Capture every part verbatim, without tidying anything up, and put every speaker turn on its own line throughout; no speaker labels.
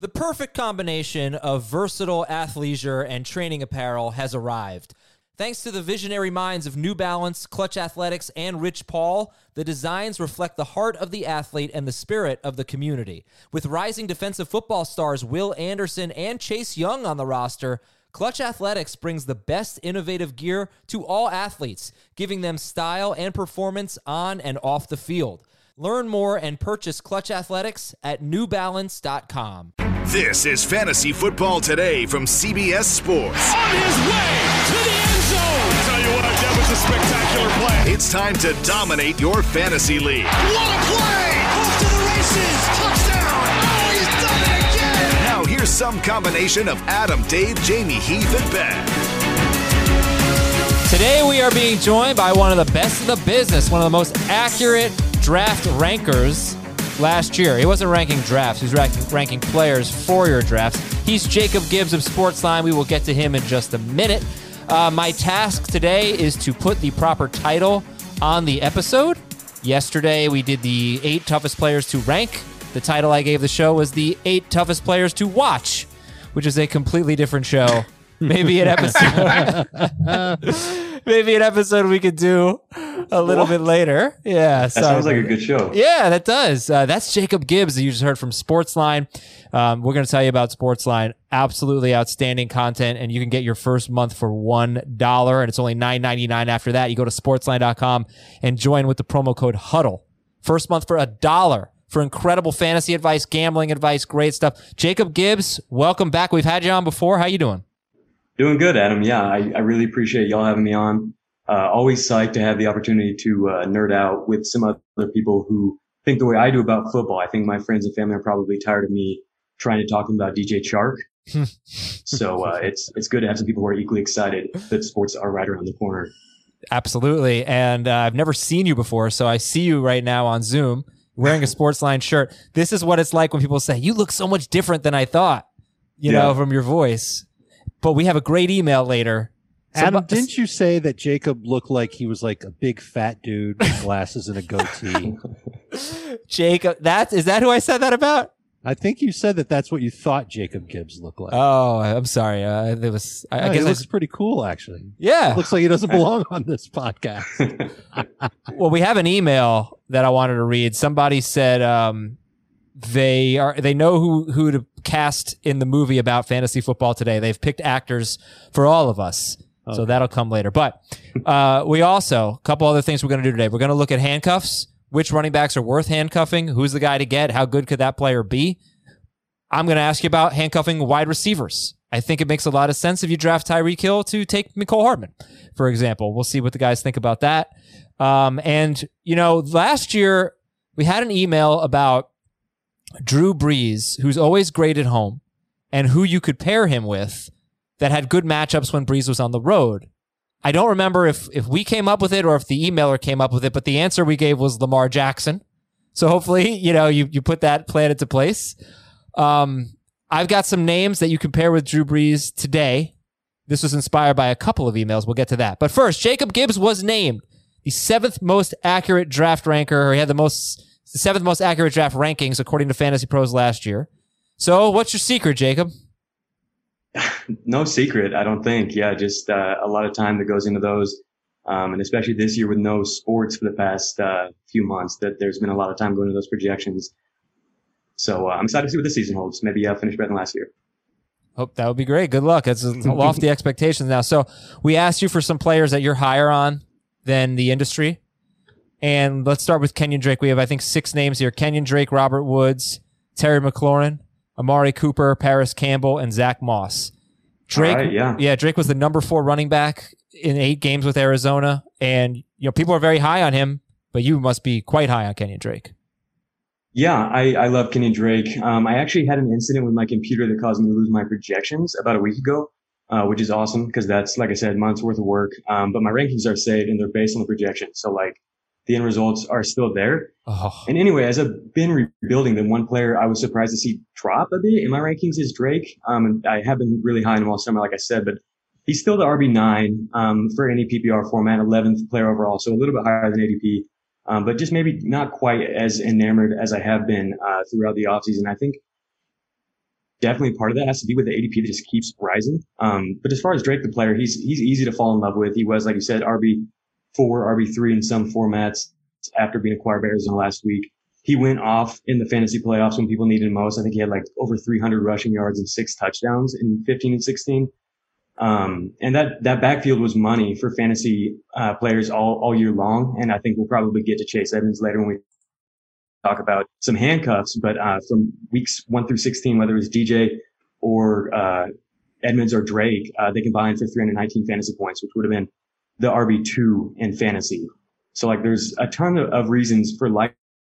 The perfect combination of versatile athleisure and training apparel has arrived. Thanks to the visionary minds of New Balance, Clutch Athletics, and Rich Paul, the designs reflect the heart of the athlete and the spirit of the community. With rising defensive football stars Will Anderson and Chase Young on the roster, Clutch Athletics brings the best innovative gear to all athletes, giving them style and performance on and off the field. Learn more and purchase Clutch Athletics at new balance dot com.
This is Fantasy Football Today from C B S Sports.
On his way to the end zone. I tell you what, that was a spectacular play.
It's time to dominate your fantasy league.
What a play! Off to the races. Touchdown. Oh, he's done it again.
Now here's some combination of Adam, Dave, Jamie, Heath, and Ben.
Today we are being joined by one of the best in the business, one of the most accurate draft rankers last year. He wasn't ranking drafts. He was ranking, ranking players for your drafts. He's Jacob Gibbs of Sportsline. We will get to him in just a minute. Uh, my task today is to put the proper title on the episode. Yesterday, we did the eight toughest players to rank. The title I gave the show was the eight toughest players to watch, which is a completely different show. Maybe an episode. Maybe an episode we could do a little bit later. Yeah.
That sounds like a good show.
Yeah, that does. Uh, that's Jacob Gibbs that you just heard from Sportsline. Um, we're going to tell you about Sportsline. Absolutely outstanding content, and you can get your first month for one dollar, and it's only nine ninety-nine after that. You go to sportsline dot com and join with the promo code HUDDLE. First month for a dollar for incredible fantasy advice, gambling advice, great stuff. Jacob Gibbs, welcome back. We've had you on before. How you doing?
Doing good, Adam. Yeah, I, I really appreciate y'all having me on. Uh, always psyched to have the opportunity to uh, nerd out with some other people who think the way I do about football. I think my friends and family are probably tired of me trying to talk to them about D J Chark. so uh, it's it's good to have some people who are equally excited that sports are right around the corner.
Absolutely. And uh, I've never seen you before, so I see you right now on Zoom wearing a Sportsline shirt. This is what it's like when people say, you look so much different than I thought, you yeah. know, from your voice. But we have a great email later.
Adam, Some, didn't you say that Jacob looked like he was like a big fat dude with glasses and a goatee?
Jacob, that, is that who I said that about?
I think you said that that's what you thought Jacob Gibbs looked like.
Oh, I'm sorry. Uh, it was. I,
no,
I guess
he looks
I,
pretty cool, actually.
Yeah,
it looks like he doesn't belong on this podcast.
Well, we have an email that I wanted to read. Somebody said um, they are they know who who to cast in the movie about fantasy football today. They've picked actors for all of us. Okay. So that'll come later. But uh, we also, a couple other things we're going to do today. We're going to look at handcuffs. Which running backs are worth handcuffing? Who's the guy to get? How good could that player be? I'm going to ask you about handcuffing wide receivers. I think it makes a lot of sense if you draft Tyreek Hill to take Mecole Hardman, for example. We'll see what the guys think about that. Um, and, you know, last year we had an email about Drew Brees, who's always great at home, and who you could pair him with that had good matchups when Brees was on the road. I don't remember if, if we came up with it or if the emailer came up with it, but the answer we gave was Lamar Jackson. So hopefully, you know, you, you put that plan into place. Um, I've got some names that you can pair with Drew Brees today. This was inspired by a couple of emails. We'll get to that. But first, Jacob Gibbs was named the seventh most accurate draft ranker, or he had the most, the seventh most accurate draft rankings according to Fantasy Pros last year. So what's your secret, Jacob?
No secret, I don't think. Yeah, just uh, a lot of time that goes into those. Um, and especially this year with no sports for the past uh, few months, that there's been a lot of time going into those projections. So uh, I'm excited to see what this season holds. Maybe uh, finish better than last year.
Hope that would be great. Good luck. It's lofty expectations now. So we asked you for some players that you're higher on than the industry. And let's start with Kenyon Drake. We have, I think, six names here. Kenyon Drake, Robert Woods, Terry McLaurin, Amari Cooper, Paris Campbell, and Zach Moss. Drake,
right, yeah.
yeah, Drake was the number four running back in eight games with Arizona. And, you know, people are very high on him, but you must be quite high on Kenyon Drake.
Yeah, I, I love Kenyon Drake. Um, I actually had an incident with my computer that caused me to lose my projections about a week ago, uh, which is awesome because that's, like I said, months worth of work. Um, but my rankings are saved and they're based on the projections. So, like, the end results are still there.
Oh.
And anyway, as I've been rebuilding them, one player I was surprised to see drop a bit in my rankings is Drake. Um, and I have been really high on him all summer, like I said, but he's still the R B nine um, for any P P R format, eleventh player overall, so a little bit higher than A D P. Um, but just maybe not quite as enamored as I have been uh, throughout the offseason. I think definitely part of that has to do with the A D P that just keeps rising. Um, but as far as Drake, the player, he's he's easy to fall in love with. He was, like you said, R B four, R B three in some formats after being acquired by Arizona last week. He went off in the fantasy playoffs when people needed him most. I think he had like over three hundred rushing yards and six touchdowns in fifteen and sixteen. Um, and that, that backfield was money for fantasy, uh, players all, all year long. And I think we'll probably get to Chase Edmonds later when we talk about some handcuffs, but, uh, from weeks one through sixteen, whether it was D J or, uh, Edmonds or Drake, uh, they combined for three hundred nineteen fantasy points, which would have been the R B two in fantasy. So like there's a ton of, of reasons for liking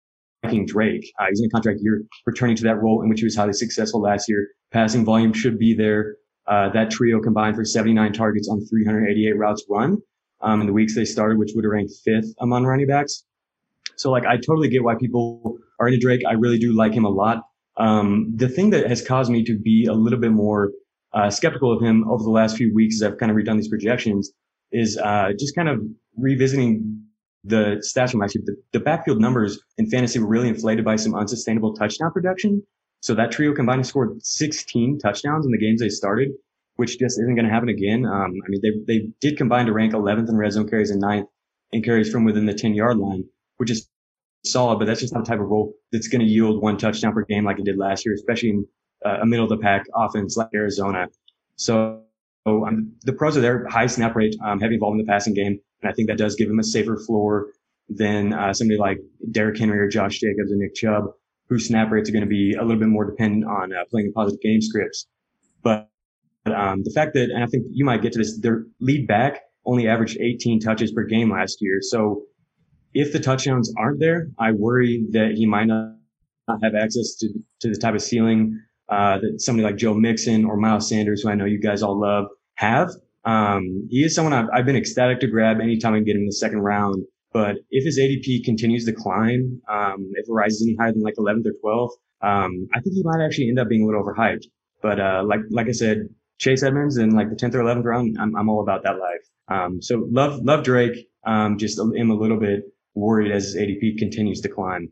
Drake. Uh, he's in a contract year, returning to that role in which he was highly successful last year. Passing volume should be there. Uh, that trio combined for seventy-nine targets on three hundred eighty-eight routes run, um, in the weeks they started, which would have ranked fifth among running backs. So like, I totally get why people are into Drake. I really do like him a lot. Um, the thing that has caused me to be a little bit more, uh, skeptical of him over the last few weeks as I've kind of redone these projections is, uh, just kind of revisiting the stats from last year. The, the backfield numbers in fantasy were really inflated by some unsustainable touchdown production. So that trio combined scored sixteen touchdowns in the games they started, which just isn't going to happen again. Um, I mean, they they did combine to rank eleventh in red zone carries and ninth in carries from within the ten yard line, which is solid, but that's just not the type of role that's going to yield one touchdown per game like it did last year, especially in uh, a middle of the pack offense like Arizona. So, so um, the pros are there, high snap rate, um, heavy involvement in the passing game, and I think that does give him a safer floor than uh, somebody like Derrick Henry or Josh Jacobs or Nick Chubb, whose snap rates are going to be a little bit more dependent on uh, playing positive game scripts. But um, the fact that, and I think you might get to this, their lead back only averaged eighteen touches per game last year. So if the touchdowns aren't there, I worry that he might not have access to, to the type of ceiling uh, that somebody like Joe Mixon or Miles Sanders, who I know you guys all love, have. Um, he is someone I've, I've been ecstatic to grab anytime I can get him in the second round. But if his A D P continues to climb, um, if it rises any higher than like eleventh or twelfth, um, I think he might actually end up being a little overhyped. But, uh, like, like I said, Chase Edmonds in like the tenth or eleventh round, I'm, I'm all about that life. Um, so love, love Drake. Um, just am a little bit worried as his A D P continues to climb.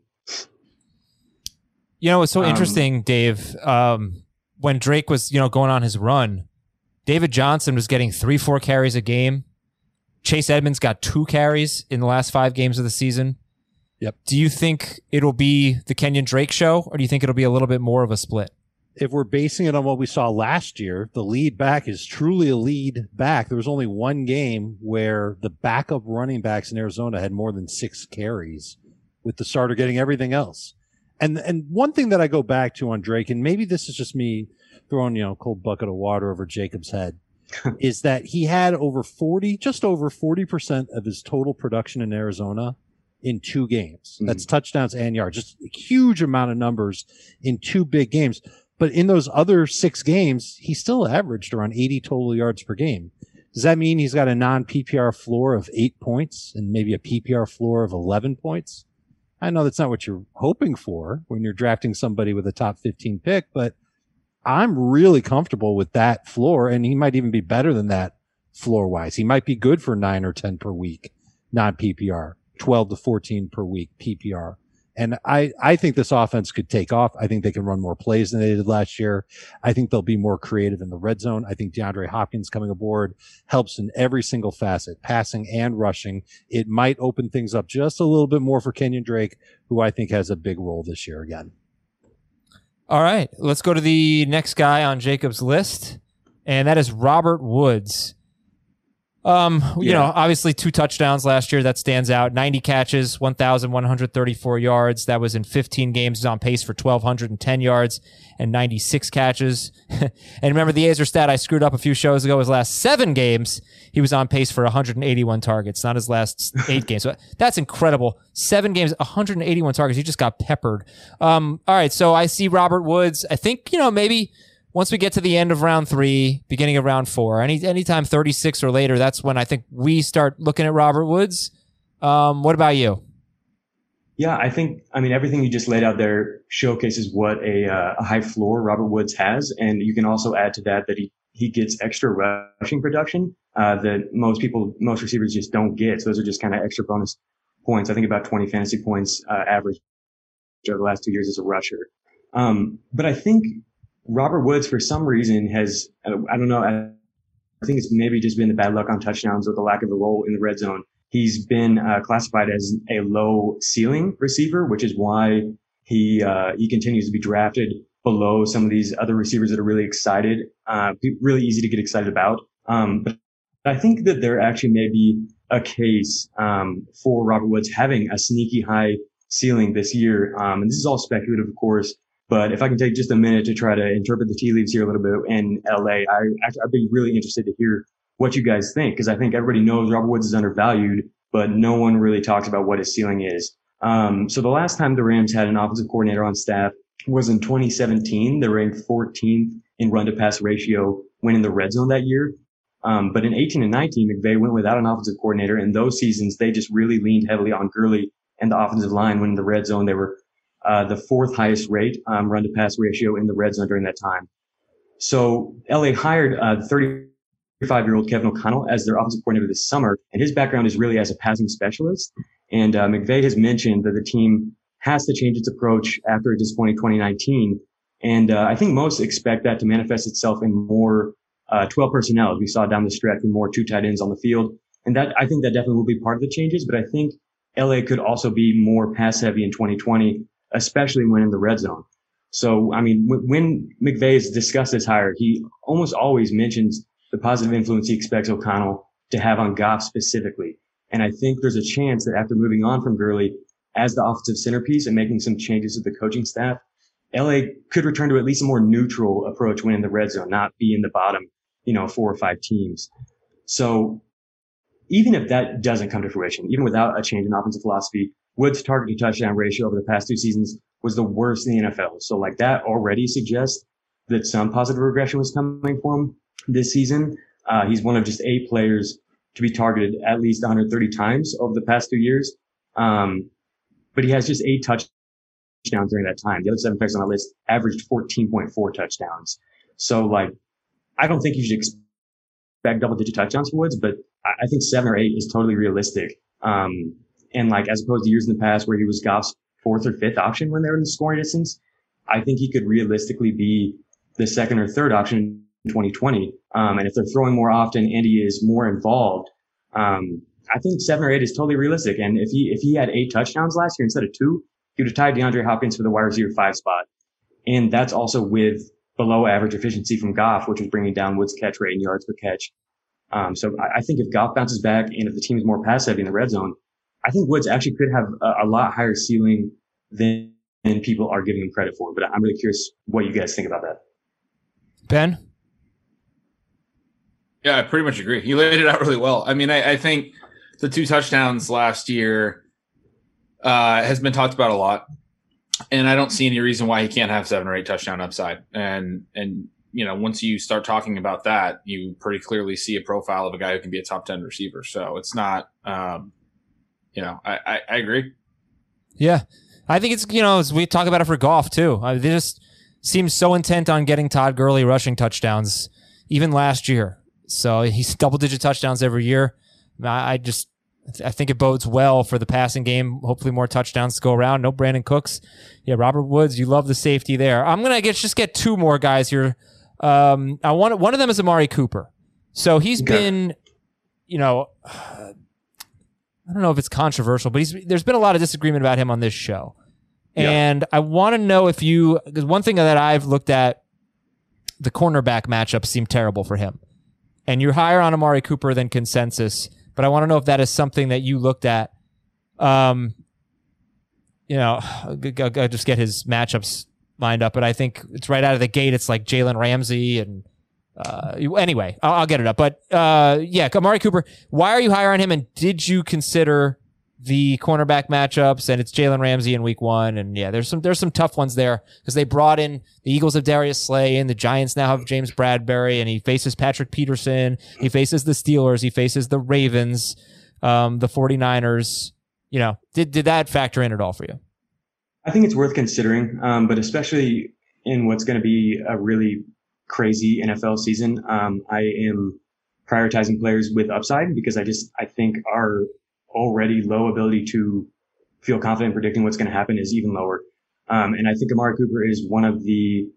You know, it's so
Um,
interesting, Dave. Um, when Drake was, you know, going on his run, David Johnson was getting three, four carries a game. Chase Edmonds got two carries in the last five games of the season.
Yep.
Do you think it'll be the Kenyon Drake show, or do you think it'll be a little bit more of a split?
If we're basing it on what we saw last year, the lead back is truly a lead back. There was only one game where the backup running backs in Arizona had more than six carries, with the starter getting everything else. And and one thing that I go back to on Drake, and maybe this is just me throwing, you know, a cold bucket of water over Jacob's head, is that he had over forty, just over forty percent of his total production in Arizona in two games. Mm-hmm. That's touchdowns and yards, just a huge amount of numbers in two big games. But in those other six games, he still averaged around eighty total yards per game. Does that mean he's got a non-P P R floor of eight points and maybe a P P R floor of eleven points? I know that's not what you're hoping for when you're drafting somebody with a top fifteen pick, but I'm really comfortable with that floor, and he might even be better than that floor-wise. He might be good for nine or ten per week, non-P P R, twelve to fourteen per week P P R. And I, I think this offense could take off. I think they can run more plays than they did last year. I think they'll be more creative in the red zone. I think DeAndre Hopkins coming aboard helps in every single facet, passing and rushing. It might open things up just a little bit more for Kenyon Drake, who I think has a big role this year again.
All right, let's go to the next guy on Jacob's list, and that is Robert Woods. Um, you
Yeah.
know, obviously two touchdowns last year. That stands out. ninety catches, one thousand one hundred thirty-four yards. That was in fifteen games. He's on pace for twelve ten yards and ninety-six catches. And remember the Azer stat I screwed up a few shows ago. His last seven games, he was on pace for one hundred eighty-one targets, not his last eight games. So that's incredible. Seven games, one hundred eighty-one targets. He just got peppered. Um, all right. So I see Robert Woods. I think, you know, maybe once we get to the end of round three, beginning of round four, any anytime thirty-six or later, that's when I think we start looking at Robert Woods. Um, what about you?
Yeah, I think, I mean, everything you just laid out there showcases what a, uh, a high floor Robert Woods has. And you can also add to that that he, he gets extra rushing production uh, that most people, most receivers just don't get. So those are just kind of extra bonus points. I think about twenty fantasy points uh, average over the last two years as a rusher. Um, but I think Robert Woods, for some reason, has, I don't know, I think it's maybe just been the bad luck on touchdowns or the lack of a role in the red zone. He's been uh, classified as a low ceiling receiver, which is why he uh, he continues to be drafted below some of these other receivers that are really excited, uh, really easy to get excited about. Um, but I think that there actually may be a case um, for Robert Woods having a sneaky high ceiling this year. Um, and this is all speculative, of course. But if I can take just a minute to try to interpret the tea leaves here a little bit in L A, I, I'd be really interested to hear what you guys think, because I think everybody knows Robert Woods is undervalued, but no one really talks about what his ceiling is. Um, so the last time the Rams had an offensive coordinator on staff was in twenty seventeen. They ranked fourteenth in run to pass ratio when in the red zone that year. Um, but in eighteen and nineteen, McVay went without an offensive coordinator. In those seasons, they just really leaned heavily on Gurley and the offensive line. When in the red zone, they were uh, the fourth highest rate um, run to pass ratio in the red zone during that time. So L A hired uh, thirty-five-year-old Kevin O'Connell as their offensive coordinator this summer, and his background is really as a passing specialist. And uh, McVay has mentioned that the team has to change its approach after a disappointing twenty nineteen. And uh, I think most expect that to manifest itself in more uh, twelve personnel, as we saw down the stretch, with more two tight ends on the field. And that I think that definitely will be part of the changes. But I think L A could also be more pass heavy in twenty twenty, especially when in the red zone. So, I mean, w- when McVay has discussed this hire, he almost always mentions the positive influence he expects O'Connell to have on Goff specifically. And I think there's a chance that after moving on from Gurley as the offensive centerpiece and making some changes to the coaching staff, L A could return to at least a more neutral approach when in the red zone, not be in the bottom, you know, four or five teams. So even if that doesn't come to fruition, even without a change in offensive philosophy, Woods' target to touchdown ratio over the past two seasons was the worst in the N F L. So like that already suggests that some positive regression was coming for him this season. Uh, he's one of just eight players to be targeted at least one hundred thirty times over the past two years. Um, but he has just eight touchdowns during that time. The other seven players on that list averaged fourteen point four touchdowns. So like, I don't think you should expect double digit touchdowns for Woods, but I think seven or eight is totally realistic. Um, and like, as opposed to years in the past where he was Goff's fourth or fifth option when they were in the scoring distance, I think he could realistically be the second or third option in twenty twenty. Um, and if they're throwing more often and he is more involved, um, I think seven or eight is totally realistic. And if he, if he had eight touchdowns last year instead of two, he would have tied DeAndre Hopkins for the wide receiver five spot. And that's also with below average efficiency from Goff, which was bringing down Woods' catch rate and yards per catch. Um, so I, I think if Goff bounces back and if the team is more pass heavy in the red zone, I think Woods actually could have a, a lot higher ceiling than, than people are giving him credit for. But I'm really curious what you guys think about that.
Ben?
Yeah, I pretty much agree. You laid it out really well. I mean, I, I think the two touchdowns last year uh, has been talked about a lot, and I don't see any reason why he can't have seven or eight touchdown upside. And and you know, once you start talking about that, you pretty clearly see a profile of a guy who can be a top ten receiver. So it's not, um, you know, I, I, I agree.
Yeah, I think it's, you know, as we talk about it for Goff too. Uh, they just seem so intent on getting Todd Gurley rushing touchdowns, even last year. So he's double-digit touchdowns every year. I just, I think it bodes well for the passing game. Hopefully more touchdowns to go around. No Brandon Cooks. Yeah, Robert Woods, you love the safety there. I'm going to get just get two more guys here. Um, I want one of them is Amari Cooper. So he's okay. been, you know, I don't know if it's controversial, but he's there's been a lot of disagreement about him on this show. Yeah. And I want to know if you, because one thing that I've looked at, the cornerback matchups seem terrible for him. And you're higher on Amari Cooper than consensus, but I want to know if that is something that you looked at. Um, you know, I'll, I'll just get his matchups lined up, but I think it's right out of the gate. It's like Jalen Ramsey and uh, anyway, I'll, I'll get it up. But uh, yeah, Amari Cooper, why are you higher on him? And did you consider the cornerback matchups? And it's Jalen Ramsey in week one. And yeah, there's some, there's some tough ones there because they brought in the Eagles of Darius Slay and the Giants now have James Bradbury and he faces Patrick Peterson. He faces the Steelers. He faces the Ravens, um, the 49ers. You know, did, did that factor in at all for you?
I think it's worth considering, um, but especially in what's going to be a really crazy N F L season. Um, I am prioritizing players with upside because I just, I think our already low ability to feel confident predicting what's going to happen is even lower. Um, and I think Amari Cooper is one of the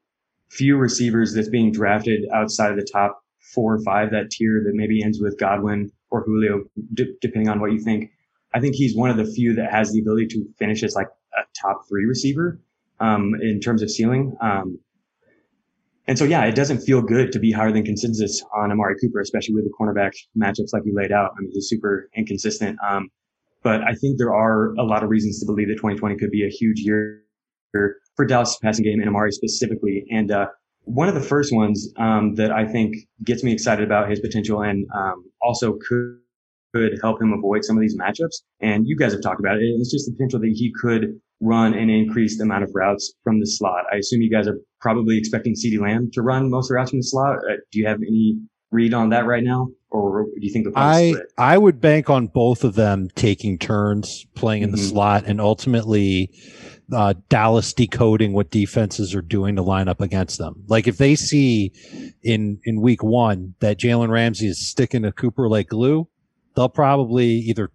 few receivers that's being drafted outside of the top four or five, that tier that maybe ends with Godwin or Julio, d- depending on what you think. I think he's one of the few that has the ability to finish as like a top three receiver um, in terms of ceiling. Um, and so, yeah, it doesn't feel good to be higher than consensus on Amari Cooper, especially with the cornerback matchups like you laid out. I mean, he's super inconsistent. Um, but I think there are a lot of reasons to believe that twenty twenty could be a huge year for Dallas passing game and Amari specifically. And uh, one of the first ones um, that I think gets me excited about his potential and um, also could could help him avoid some of these matchups. And you guys have talked about it. It's just the potential that he could run an increased amount of routes from the slot. I assume you guys are probably expecting CeeDee Lamb to run most of the routes from the slot. Uh, do you have any read on that right now? Or do you think they'll probably
I,
split?
I would bank on both of them taking turns playing in
Mm-hmm.
the slot and ultimately uh, Dallas decoding what defenses are doing to line up against them. Like if they see in, in week one that Jalen Ramsey is sticking to Cooper like glue, they'll probably either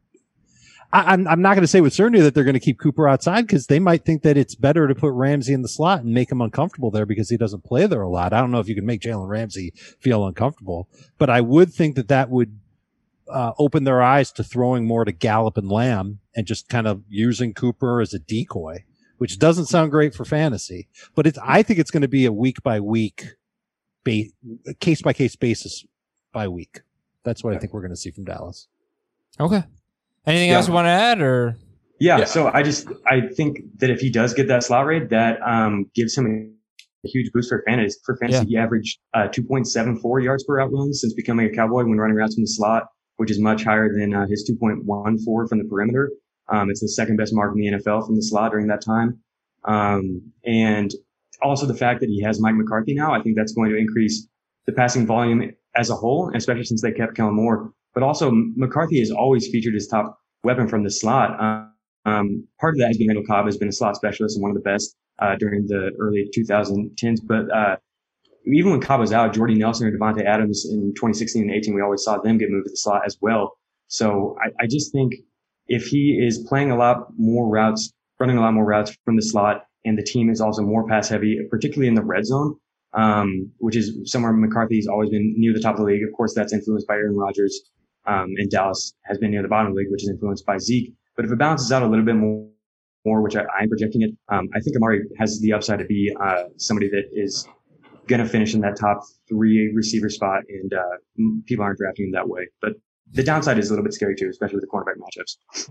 I, I'm, I'm not going to say with certainty that they're going to keep Cooper outside because they might think that it's better to put Ramsey in the slot and make him uncomfortable there because he doesn't play there a lot. I don't know if you can make Jalen Ramsey feel uncomfortable, but I would think that that would uh, open their eyes to throwing more to Gallup and Lamb and just kind of using Cooper as a decoy, which doesn't sound great for fantasy. But it's I think it's going to be a week by week, ba- case by case basis by week. That's what I think we're going to see from Dallas.
Okay. Anything
Yeah.
else you want to add, or?
Yeah,
Yeah.
so I just I think that if he does get that slot rate, that um, gives him a huge boost for fantasy. For fantasy, he averaged uh, two point seven four yards per route run since becoming a Cowboy when running routes from the slot, which is much higher than uh, his two point one four from the perimeter. Um, it's the second best mark in the N F L from the slot during that time. Um, and also the fact that he has Mike McCarthy now, I think that's going to increase the passing volume as a whole, especially since they kept Kellen Moore. But also McCarthy has always featured his top weapon from the slot. Um, um, part of that has been Randall Cobb has been a slot specialist and one of the best uh, during the early twenty tens. But uh, even when Cobb was out, Jordy Nelson or Devontae Adams in twenty sixteen and eighteen, we always saw them get moved to the slot as well. So I, I just think if he is playing a lot more routes, running a lot more routes from the slot, and the team is also more pass heavy, particularly in the red zone, um, which is somewhere McCarthy's always been near the top of the league. Of course, that's influenced by Aaron Rodgers. Um, and Dallas has been near the bottom of the league, which is influenced by Zeke. But if it balances out a little bit more, more which I, I'm projecting it, um, I think Amari has the upside to be uh, somebody that is going to finish in that top three receiver spot, and uh, people aren't drafting him that way. But the downside is a little bit scary too, especially with the cornerback matchups.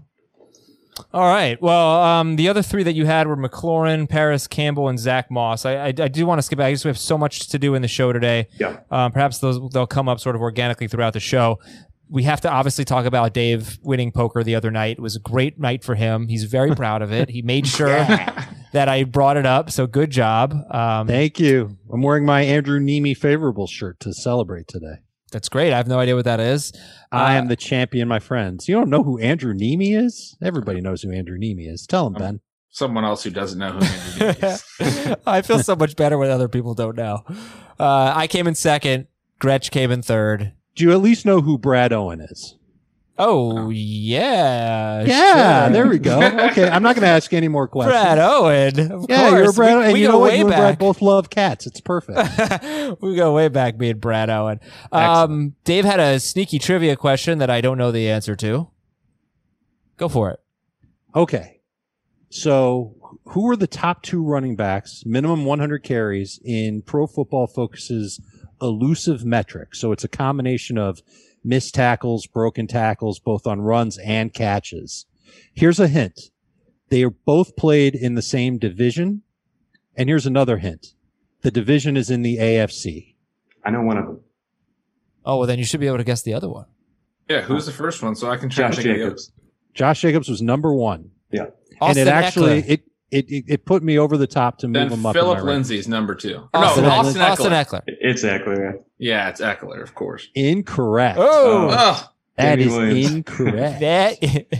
All right. Well, um, the other three that you had were McLaurin, Paris Campbell, and Zach Moss. I, I, I do want to skip back. I just have so much to do in the show today.
Yeah.
Um, perhaps those they'll come up sort of organically throughout the show. We have to obviously talk about Dave winning poker the other night. It was a great night for him. He's very proud of it. He made sure that I brought it up. So good job. Um,
Thank you. I'm wearing my Andrew Nemi favorable shirt to celebrate today.
that's great. I have no idea what that is.
I
Uh,
am the champion, my friends. You don't know who Andrew Nemi is? Everybody knows who Andrew Nemi is. Tell him, Ben.
Someone else who doesn't know who Andrew Nemi is.
I feel so much better when other people don't know. Uh, I came in second. Gretch came in third.
Do you at least know who Brad Owen is?
Oh, yeah.
Yeah,
sure.
there we go. Okay, I'm not going to ask any more questions.
Brad Owen. Of
yeah,
course.
you're Brad Owen.
We,
And
we
you
go
know what?
way
You and Brad
back.
both love cats. It's perfect.
We go way back, me and Brad Owen. Um, Dave had a sneaky trivia question that I don't know the answer to. Go for it.
Okay. So, who are the top two running backs, minimum one hundred carries in Pro Football Focus's elusive metric? So, it's a combination of missed tackles, broken tackles, both on runs and catches. Here's a hint. They are both played in the same division. And here's another hint. The division is in the A F C.
I know one of them.
Oh, well, then you should be able to guess the other one.
Yeah, who's the first one? So I can try
Josh
to think of the
Jacobs.
Josh Jacobs was number one.
Yeah.
Austin
and it actually,
Eckler.
it, it, it, it put me over the top to move
Then
him up.
Philip
in my rankings.
Lindsay's number two.
Austin,
no,
Eckler.
Austin Eckler.
Austin Eckler.
It's Eckler.
Yeah, it's Eckler, of course.
Incorrect.
Oh,
Oh,
that
Damian
is
Williams.
incorrect.
that.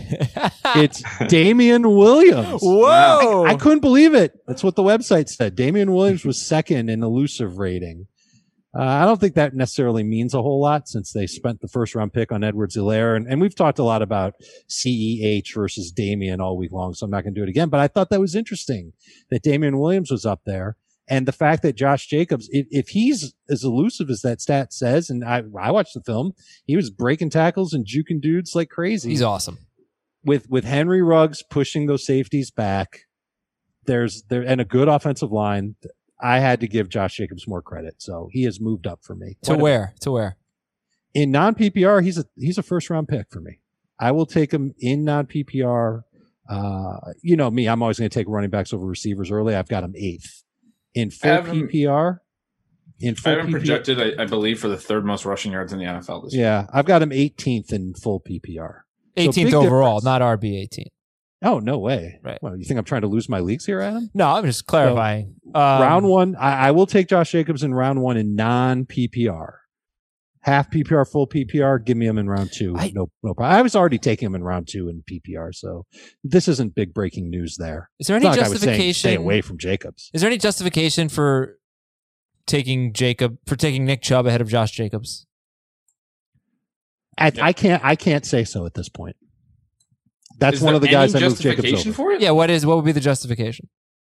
It's Damian Williams.
Whoa.
I couldn't believe it. That's what the website said. Damian Williams was second in elusive rating. Uh, I don't think that necessarily means a whole lot since they spent the first round pick on Edwards-Helaire. And, and we've talked a lot about C E H versus Damian all week long, so I'm not going to do it again. But I thought that was interesting that Damian Williams was up there. And the fact that Josh Jacobs, if, if he's as elusive as that stat says, and I, I watched the film, he was breaking tackles and juking dudes like crazy.
He's awesome.
With with Henry Ruggs pushing those safeties back, there's there and a good offensive line. I had to give Josh Jacobs more credit, so he has moved up for me.
To where? To where?
In non P P R, he's a he's a first round pick for me. I will take him in non P P R. Uh, you know me, I'm always going to take running backs over receivers early. I've got him eighth. In full P P R, in full
I haven't
P P R,
projected, I, I believe, for the third most rushing yards in the N F L this year.
yeah, I've got him eighteenth in full P P R.
eighteenth
So
overall,
difference.
not R B eighteenth.
Oh, no way.
Right.
Well, you think I'm trying to lose my leagues here, Adam?
No, I'm just clarifying. um,
round one, I, I will take Josh Jacobs in round one in non P P R. Half P P R, full P P R, give me him in round two.
I-
no, no problem. I was already taking him in round two in P P R, so this isn't big breaking news there.
Is there
It's
any
not like I was saying
justification?
stay away from Jacobs.
Is there any justification for taking Jacob for taking Nick Chubb ahead of Josh Jacobs?
I, I can't. I can't say so at this point. That's
Is
one
there
of the guys
any
that moved Jacobs
justification
over.
for it?
Yeah. What is? What would be the justification?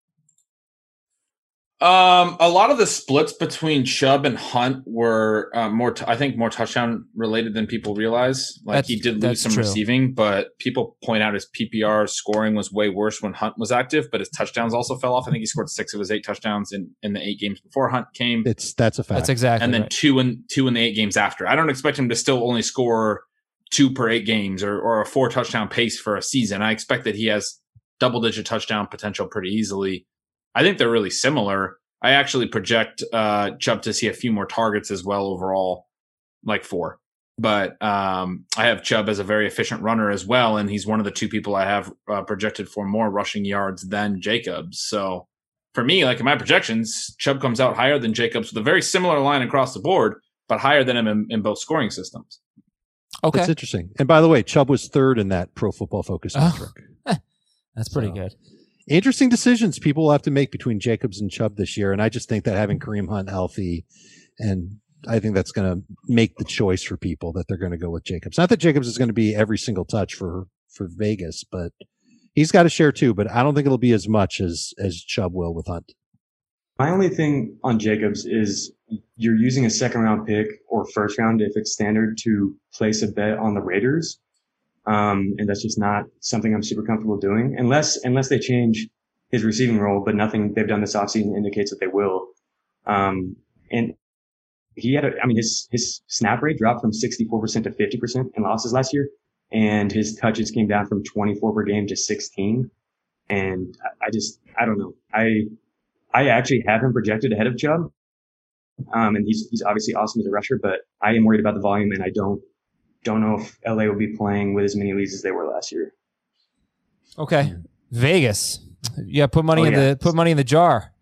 Um, a lot of the splits between Chubb and Hunt were uh, more, t- I think, more touchdown related than people realize. Like
That's-
he did lose
that's
some
true.
receiving, but people point out his P P R scoring was way worse when Hunt was active, but his touchdowns also fell off. I think he scored six of his eight touchdowns in, in the eight games before Hunt came,
It's that's a fact.
That's exactly.
and then
right.
two in two in the eight games after. I don't expect him to still only score two per eight games or or a four touchdown pace for a season. I expect that he has double digit touchdown potential pretty easily. I think they're really similar. I actually project uh, Chubb to see a few more targets as well overall, like four. But um, I have Chubb as a very efficient runner as well, and he's one of the two people I have uh, projected for more rushing yards than Jacobs. So for me, like in my projections, Chubb comes out higher than Jacobs with a very similar line across the board, but higher than him in, in both scoring systems.
Okay,
It's interesting. And by the way, Chubb was third in that Pro Football Focus
Oh.
metric.
that's pretty
So-
good.
Interesting decisions people will have to make between Jacobs and Chubb this year. And I just think that having Kareem Hunt healthy, and I think that's going to make the choice for people that they're going to go with Jacobs. Not that Jacobs is going to be every single touch for, for Vegas, but he's got a share too. But I don't think it'll be as much as, as Chubb will with Hunt.
My only thing on Jacobs is you're using a second round pick or first round if it's standard to place a bet on the Raiders. Um, and that's just not something I'm super comfortable doing unless, unless they change his receiving role, but nothing they've done this offseason indicates that they will. Um, and he had a, I mean, his, his snap rate dropped from sixty-four percent to fifty percent in losses last year. And his touches came down from twenty-four per game to sixteen. And I, I just, I don't know. I, I actually have him projected ahead of Chubb. Um, and he's, he's obviously awesome as a rusher, but I am worried about the volume and I don't, don't know if L A will be playing with as many leads as they were last year.
Okay, Vegas. Yeah, put money
Oh,
in
yeah.
the put money in the jar.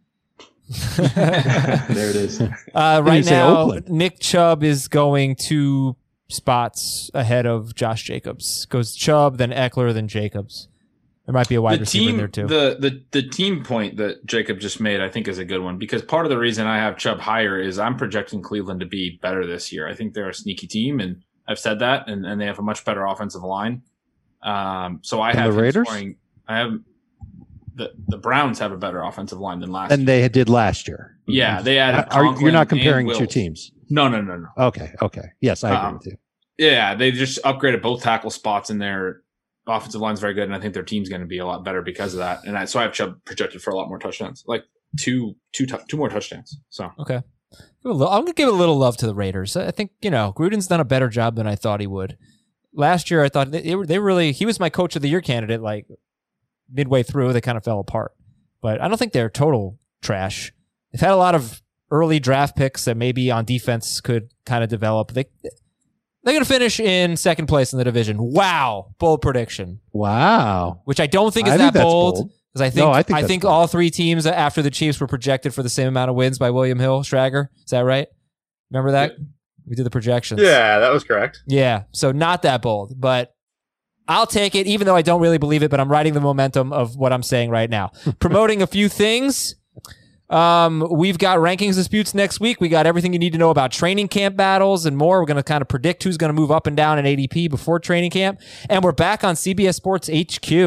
There it is.
Uh, right
you say
now,
Oakland?
Nick Chubb is going two spots ahead of Josh Jacobs. Goes Chubb, then Eckler, then Jacobs. There might be a wide
the
receiver
team,
in there too.
The, the the team point that Jacob just made, I think, is a good one because part of the reason I have Chubb higher is I'm projecting Cleveland to be better this year. I think they're a sneaky team, and I've said that, and, and they have a much better offensive line. Um, so I
Than
have
the
him
Raiders?
scoring. I have the the Browns have a better offensive line than last.
And
year.
they did last year.
Yeah, they added
Are, you're
Conklin
not comparing
and
two
Wills.
teams.
No, no, no, no.
Okay. Okay. Yes, I agree
Um,
with you.
Yeah, they just upgraded both tackle spots, and their offensive line's very good, and I think their team's going to be a lot better because of that. And I, so I have Chubb projected for a lot more touchdowns, like two, two, tu- two more touchdowns. So
Okay. Give a little- I'm going to give a little love to the Raiders. I think, you know, Gruden's done a better job than I thought he would. Last year, I thought they, they were- they really, he was my coach of the year candidate, like midway through, they kind of fell apart. But I don't think they're total trash. They've had a lot of early draft picks that maybe on defense could kind of develop. They, they're going to finish in second place in the division. Wow. Bold prediction,
Wow.
which I don't think is
I
that
think that's
bold.
bold.
Because I think,
No, I
I
think
think,
that's bold.
all three teams after the Chiefs were projected for the same amount of wins by William Hill, Strager. Is that right? Remember that? We did the projections.
that was correct.
Yeah. So not that bold, but I'll take it, even though I don't really believe it, but I'm riding the momentum of what I'm saying right now. Promoting a few things. Um, we've got rankings disputes next week. We got everything you need to know about training camp battles and more. We're going to kind of predict who's going to move up and down in A D P before training camp. And we're back on C B S Sports H Q.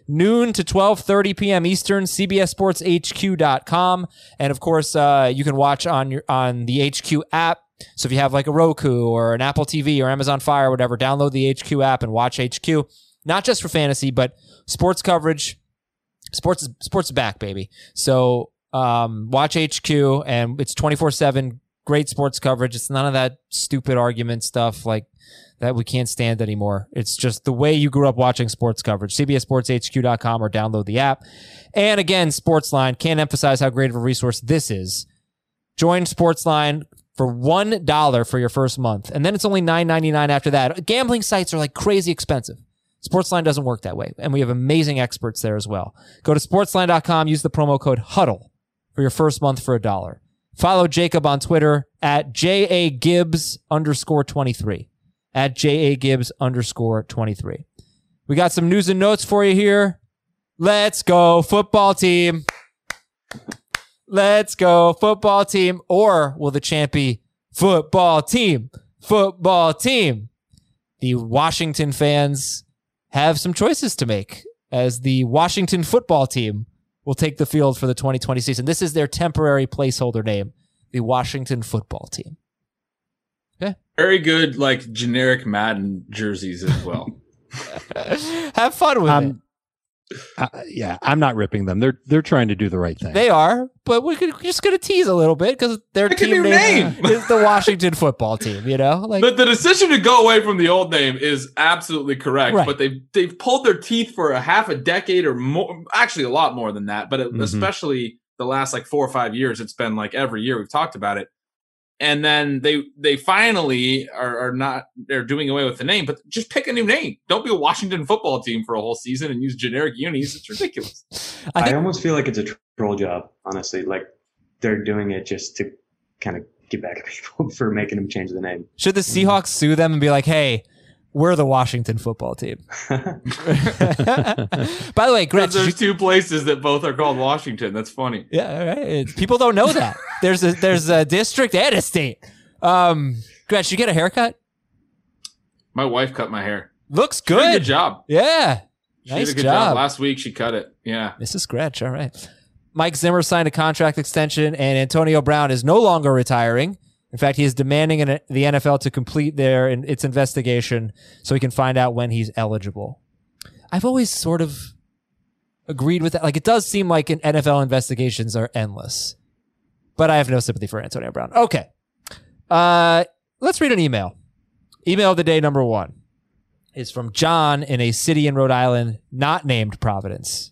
noon to twelve thirty p.m. Eastern, C B S Sports H Q dot com. And of course, uh, you can watch on your on the H Q app. So if you have like a Roku or an Apple T V or Amazon Fire or whatever, download the H Q app and watch H Q. Not just for fantasy, but sports coverage. Sports is, sports is back, baby. So um, watch H Q, and it's twenty-four seven. Great sports coverage. It's none of that stupid argument stuff like that we can't stand anymore. It's just the way you grew up watching sports coverage. C B S Sports H Q dot com or download the app. And again, Sportsline. Can't emphasize how great of a resource this is. Join Sportsline for one dollar for your first month. And then it's only nine ninety-nine after that. Gambling sites are like crazy expensive. Sportsline doesn't work that way. And we have amazing experts there as well. Go to sportsline dot com. Use the promo code HUDDLE for your first month for a dollar. Follow Jacob on Twitter at J A Gibbs underscore 23. At J A Gibbs underscore 23. We got some news and notes for you here. Let's go, football team. Let's go, football team. Or will the champ be football team? Football team. The Washington fans have some choices to make as the Washington football team will take the field for the twenty twenty season. This is their temporary placeholder name, the Washington football team. Okay.
Very good, like generic Madden jerseys as well.
Have fun with
um,
it.
Uh, yeah, I'm not ripping them. They're they're trying to do the right thing.
They are, but we could, we're just going to tease a little bit because their
Pick a
team
new
name,
name.
is the Washington football team. You know, like
But the decision to go away from the old name is absolutely correct.
Right.
But they've they've pulled their teeth for a half a decade or more, actually a lot more than that. But it,
Mhm.
especially the last like four or five years, it's been like every year we've talked about it. And then they they finally are, are not they're doing away with the name, but just pick a new name. Don't be a Washington football team for a whole season and use generic unis. It's ridiculous.
I
I
think
almost feel like it's a troll job, honestly. Like they're doing it just to kind of get back at people for making them change the name.
should the Seahawks sue them and be like, "Hey, we're the Washington football team." By the way, Gretch,
There's
you-
two places that both are called Washington. That's funny.
yeah, all right. It's- people don't know that there's a there's a district and a state. Um, Gretch, you get a haircut?
My wife cut my hair.
Looks
She did a
good.
good job.
Yeah,
She
nice
did a good
job.
job. Last week she cut it. Yeah.
Missus Gretch, all right. Mike Zimmer signed a contract extension, and Antonio Brown is no longer retiring. In fact, he is demanding an, the N F L to complete their its investigation so he can find out when he's eligible. I've always sort of agreed with that. Like, it does seem like N F L investigations are endless, but I have no sympathy for Antonio Brown. Okay. Uh, let's read an email. Email of the day number one is from John in a city in Rhode Island not named Providence.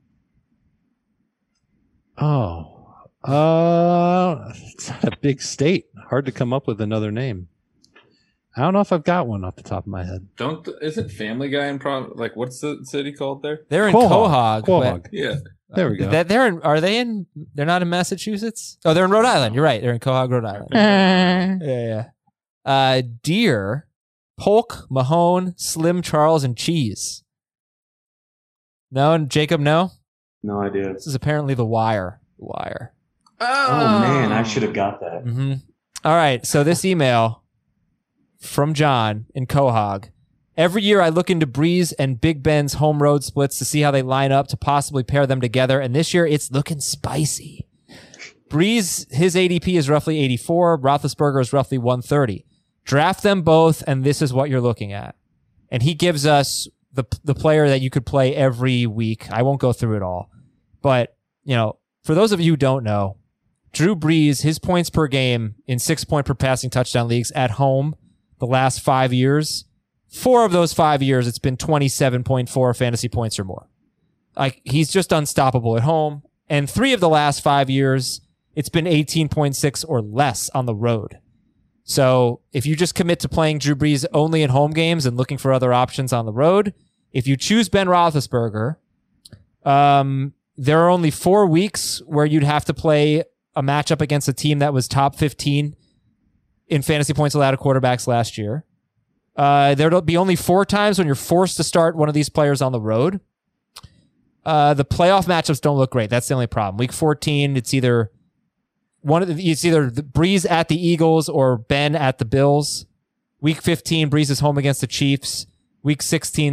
Oh, uh, it's not a big state. Hard to come up with another name. I don't know if I've got one off the top of my head.
Don't isn't Family Guy in Prov? Like, what's the city called there?
They're in
Quahog.
Quahog.
Quahog.
but-
Yeah.
There we go.
That they're in, are they in? They're not in Massachusetts. Oh, they're in Rhode Island. You're right. They're in Quahog, Rhode Island. yeah, yeah. Uh, Deer, Polk, Mahone, Slim, Charles, and Cheese. No, and Jacob, no.
No idea.
This is apparently The Wire. The Wire.
Oh man, I should have got that.
Mm-hmm. All right. So this email from John in Quahog. Every year I look into Breeze and Big Ben's home road splits to see how they line up to possibly pair them together. And this year it's looking spicy. Breeze, his A D P is roughly eighty-four. Roethlisberger is roughly one thirty. Draft them both, and this is what you're looking at. And he gives us the the player that you could play every week. I won't go through it all. But, you know, for those of you who don't know, Drew Brees, his points per game in six-point per passing touchdown leagues at home the last five years, four of those five years, it's been twenty-seven point four fantasy points or more. Like, he's just unstoppable at home. And three of the last five years, it's been eighteen point six or less on the road. So if you just commit to playing Drew Brees only in home games and looking for other options on the road, if you choose Ben Roethlisberger, um, there are only four weeks where you'd have to play a matchup against a team that was top fifteen in fantasy points allowed to quarterbacks last year. Uh, there'll be only four times when you're forced to start one of these players on the road. Uh, the playoff matchups don't look great. That's the only problem. Week fourteen, it's either one of the, it's either the Breeze at the Eagles or Ben at the Bills. Week fifteen, Breeze is home against the Chiefs. Week sixteen,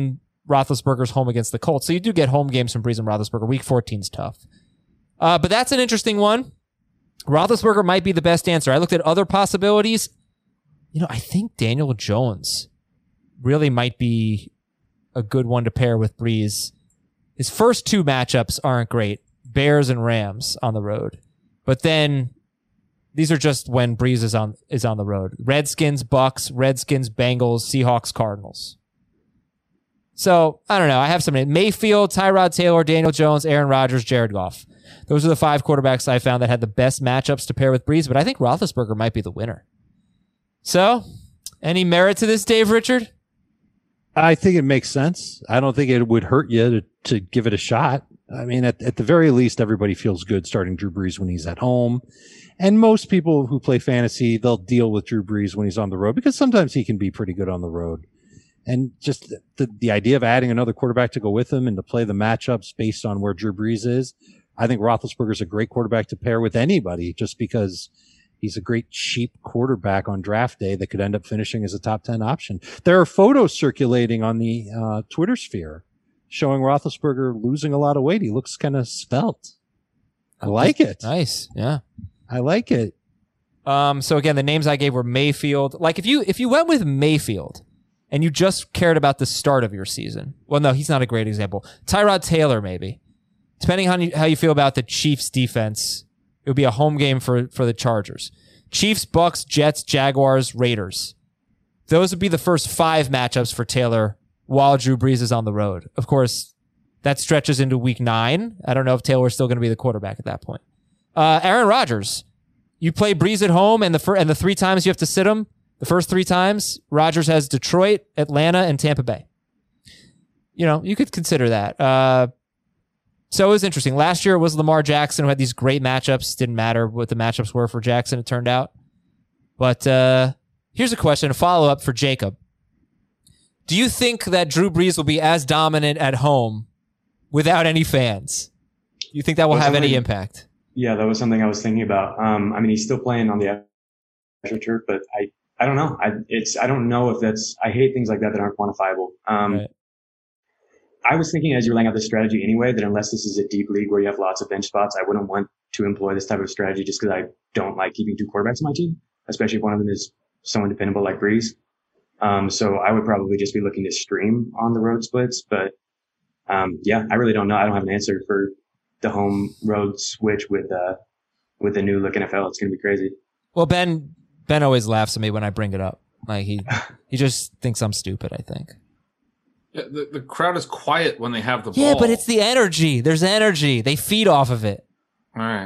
Roethlisberger's home against the Colts. So you do get home games from Brees and Roethlisberger. Week fourteen is tough. Uh, but that's an interesting one. Roethlisberger might be the best answer. I looked at other possibilities. You know, I think Daniel Jones really might be a good one to pair with Brees. His first two matchups aren't great. Bears and Rams on the road. But then these are just when Brees is on is on the road. Redskins, Bucks, Redskins, Bengals, Seahawks, Cardinals. So, I don't know. I have some Mayfield, Tyrod Taylor, Daniel Jones, Aaron Rodgers, Jared Goff. Those are the five quarterbacks I found that had the best matchups to pair with Brees, but I think Roethlisberger might be the winner. So, any merit to this, Dave Richard?
I think it makes sense. I don't think it would hurt you to, to give it a shot. I mean, at, at the very least, everybody feels good starting Drew Brees when he's at home. And most people who play fantasy, they'll deal with Drew Brees when he's on the road because sometimes he can be pretty good on the road. And just the, the idea of adding another quarterback to go with him and to play the matchups based on where Drew Brees is, I think Roethlisberger's a great quarterback to pair with anybody just because he's a great cheap quarterback on draft day that could end up finishing as a top ten option. There are photos circulating on the uh, Twitter sphere showing Roethlisberger losing a lot of weight. He looks kind of svelte. I like it.
Nice. Yeah.
I like it.
Um, so again, the names I gave were Mayfield. Like if you if you went with Mayfield and you just cared about the start of your season, well, no, he's not a great example. Tyrod Taylor, maybe. Depending on how you feel about the Chiefs defense, it would be a home game for, for the Chargers. Chiefs, Bucks, Jets, Jaguars, Raiders. Those would be the first five matchups for Taylor while Drew Brees is on the road. Of course, that stretches into week nine. I don't know if Taylor's still going to be the quarterback at that point. Uh, Aaron Rodgers. You play Brees at home, and the fir- and the three times you have to sit him, the first three times, Rodgers has Detroit, Atlanta, and Tampa Bay. You know, you could consider that. Uh, so it was interesting. Last year it was Lamar Jackson who had these great matchups. Didn't matter what the matchups were for Jackson, it turned out. But uh, here's a question, a follow-up for Jacob. Do you think that Drew Brees will be as dominant at home without any fans? Do you think that will have any impact?
Yeah, that was something I was thinking about. Um, I mean, he's still playing on the actual turf, but I, I don't know. I, it's, I don't know if that's, I hate things like that that aren't quantifiable. Um,
right.
I was thinking as you were laying out the strategy anyway, that unless this is a deep league where you have lots of bench spots, I wouldn't want to employ this type of strategy just because I don't like keeping two quarterbacks on my team, especially if one of them is someone dependable like Brees. Um, so I would probably just be looking to stream on the road splits, but, um, yeah, I really don't know. I don't have an answer for the home road switch with, uh, with the new look N F L. It's going to be crazy.
Well, Ben, Ben always laughs at me when I bring it up. Like he, he just thinks I'm stupid, I think.
Yeah, the, the crowd is quiet when they have the ball.
Yeah, but it's the energy. There's energy. They feed off of it.
All right.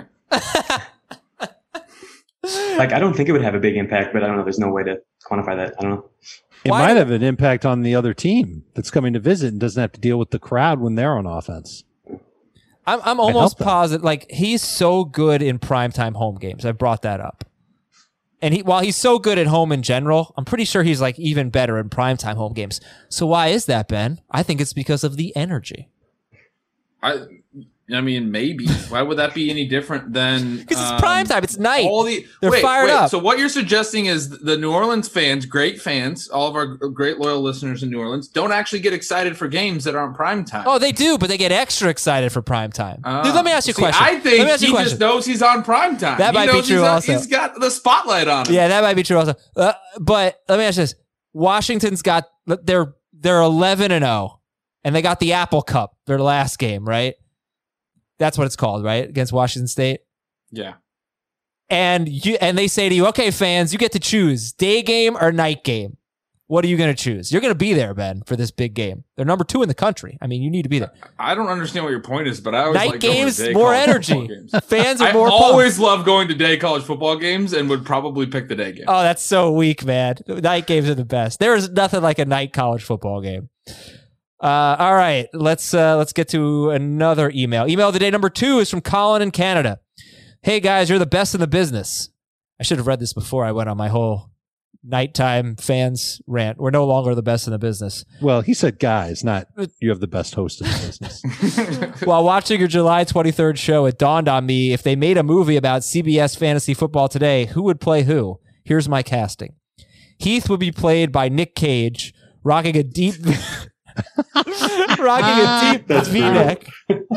Like, I don't think it would have a big impact, but I don't know. There's no way to quantify that. I don't know.
It
Why?
might have an impact on the other team that's coming to visit and doesn't have to deal with the crowd when they're on offense.
I'm, I'm almost positive. Like, he's so good in primetime home games. I brought that up. And he, while he's so good at home in general, I'm pretty sure he's like even better in primetime home games. So why is that, Ben? I think it's because of the energy.
I I mean, maybe. Why would that be any different than...
Because it's
um,
primetime. It's night.
All the,
They're
wait,
fired
wait,
up.
So what you're suggesting is the New Orleans fans, great fans, all of our great loyal listeners in New Orleans, don't actually get excited for games that aren't primetime.
Oh, they do, but they get extra excited for primetime.
Uh,
Dude, let me ask you a
see,
question.
I think
let me ask you
he
a question.
just knows he's on primetime.
That
he
might be
knows
true
he's on-
also.
He's got the spotlight on him.
Yeah, that might be true also. Uh, but let me ask you this. Washington's got, they're, they're eleven and oh, and they got the Apple Cup, their last game, right? That's what it's called, right? Against Washington State.
Yeah.
And you and they say to you, okay, fans, you get to choose day game or night game. What are you going to choose? You're going to be there, Ben, for this big game. They're number two in the country. I mean, you need to be there.
I don't understand what your point is, but I always
Night
like going to
games,
day
more
college
energy.
football games.
Fans are
I
more
always
pumped.
love going to day college football games and would probably pick the day game.
Oh, that's so weak, man. Night games are the best. There is nothing like a night college football game. Uh, all right, let's uh, let's get to another email. Email of the day number two is from Colin in Canada. Hey guys, you're the best in the business. I should have read this before I went on my whole nighttime fans rant. We're no longer the best in the business.
Well, he said guys, not you have the best host in the business.
While watching your July twenty-third show, it dawned on me if they made a movie about C B S Fantasy Football Today, who would play who? Here's my casting. Heath would be played by Nick Cage, rocking a deep... Rocking a deep
That's
V-neck.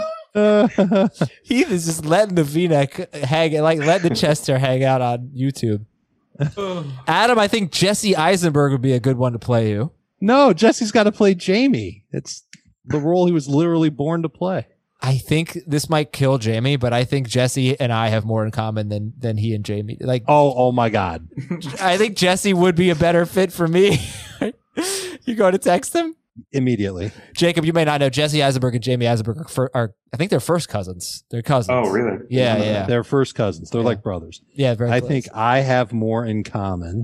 Heath is just letting the V-neck hang, like letting the chest hair hang out on YouTube. Adam, I think Jesse Eisenberg would be a good one to play you.
No, Jesse's got to play Jamie. It's the role he was literally born to play.
I think this might kill Jamie, but I think Jesse and I have more in common than than he and Jamie. Like,
Oh, oh my God.
I think Jesse would be a better fit for me. You going to text him?
Immediately.
Jacob, you may not know Jesse Eisenberg and Jamie Eisenberg are, fir- are I think they're first cousins. They're cousins.
Oh, really?
Yeah, yeah.
They're first cousins. They're
Yeah.
like brothers.
Yeah, very
I
close.
think I have more in common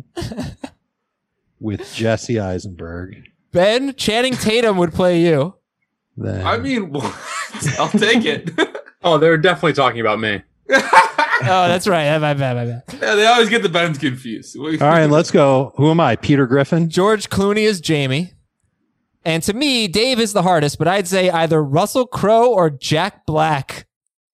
with Jesse Eisenberg
Ben, Channing Tatum would play you.
than
I mean, I'll take it.
Oh, they're definitely talking about me.
Oh, that's right. My bad, my bad.
Yeah, they always get the Bens confused.
All right, let's go. Who am I? Peter Griffin?
George Clooney is Jamie. And to me, Dave is the hardest, but I'd say either Russell Crowe or Jack Black.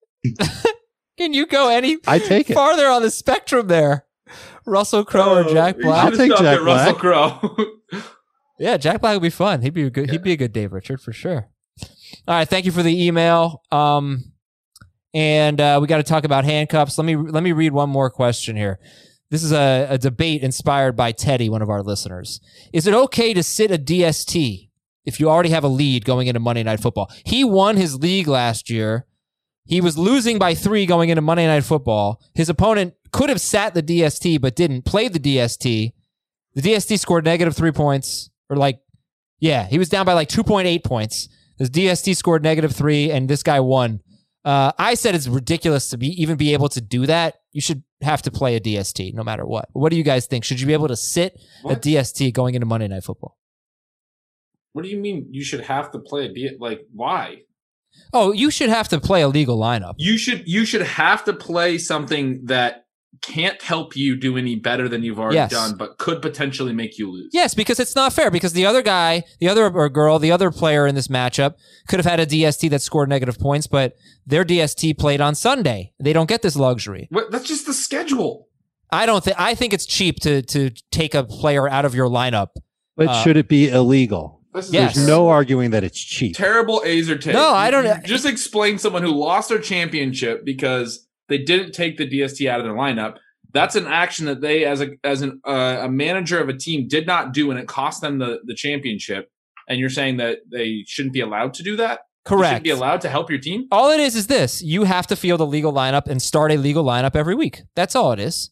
Can you go any
I take it.
farther on the spectrum there? Russell Crowe or Jack Black?
I'll take Jack
Russell
Black.
Crowe.
Yeah, Jack Black would be fun. He'd be a good. He'd be a good Dave Richard for sure. All right, thank you for the email. Um, and uh, we got to talk about handcuffs. Let me let me read one more question here. This is a, a debate inspired by Teddy, one of our listeners. Is it okay to sit a D S T if you already have a lead going into Monday Night Football? He won his league last year. He was losing by three going into Monday Night Football. His opponent could have sat the D S T, but didn't. Played the D S T. The D S T scored negative three points, or like, yeah, he was down by like two point eight points. This D S T scored negative three, and this guy won. Uh, I said it's ridiculous to be even be able to do that. You should have to play a D S T no matter what. What do you guys think? Should you be able to sit
What?
a D S T going into Monday Night Football?
What do you mean you should have to play a D? Like, why?
Oh, you should have to play a legal lineup.
You should you should have to play something that can't help you do any better than you've already
Yes.
done, but could potentially make you lose.
Yes, because it's not fair. Because the other guy, the other or girl, the other player in this matchup could have had a D S T that scored negative points, but their D S T played on Sunday. They don't get this luxury.
What, that's just the schedule.
I don't think. I think it's cheap to to take a player out of your lineup.
But
Uh,
should it be illegal?
This is
Yes.
There's no arguing that it's cheap.
terrible Azer take.
No, I don't-
You just explain someone who lost their championship because they didn't take the D S T out of their lineup. That's an action that they, as a as an uh, a manager of a team, did not do, and it cost them the the championship. And you're saying that they shouldn't be allowed to do that? You
Correct.
shouldn't be allowed to help your team?
All it is is this: you have to field a legal lineup and start a legal lineup every week. That's all it is.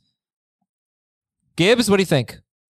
Gibbs, what do you think?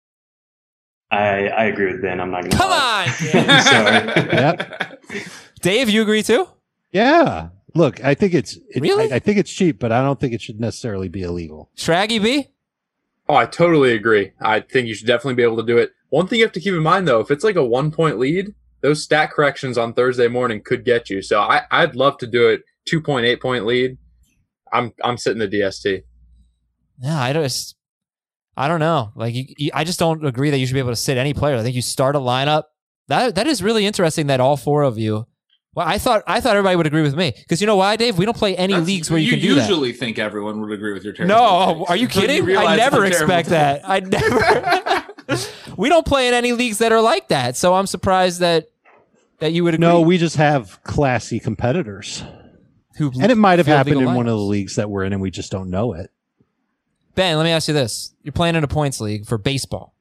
I, I agree with Ben. I'm not going to.
Come on, Gibbs.
Sorry.
Yep.
Dave, you agree too?
Yeah. Look, I think it's it,
Really?
I, I think it's cheap, but I don't think it should necessarily be illegal.
Shraggy B?
Oh, I totally agree. I think you should definitely be able to do it. One thing you have to keep in mind, though, if it's like a one-point lead, those stat corrections on Thursday morning could get you. So I, I'd love to do it. two point eight point lead. I'm I'm sitting the D S T.
Yeah, I don't. I don't know. Like, you, you, I just don't agree that you should be able to sit any player. I think you start a lineup. That that is really interesting. That all four of you. Well, I thought I thought everybody would agree with me because you know why, Dave? We don't play any
That's-
leagues where you, can do that.
usually think everyone would agree with your terrible
No,
takes.
are you
Until
kidding? I
realize
never
how terrible
expect that. I never. We don't play in any leagues that are like that, so I'm surprised that that you would agree.
No, we just have classy competitors.
Who
And it might have
field
happened in
legal
one of the
lineups.
leagues that we're in and we just don't know it.
Ben, let me ask you this: you're playing in a points league for baseball.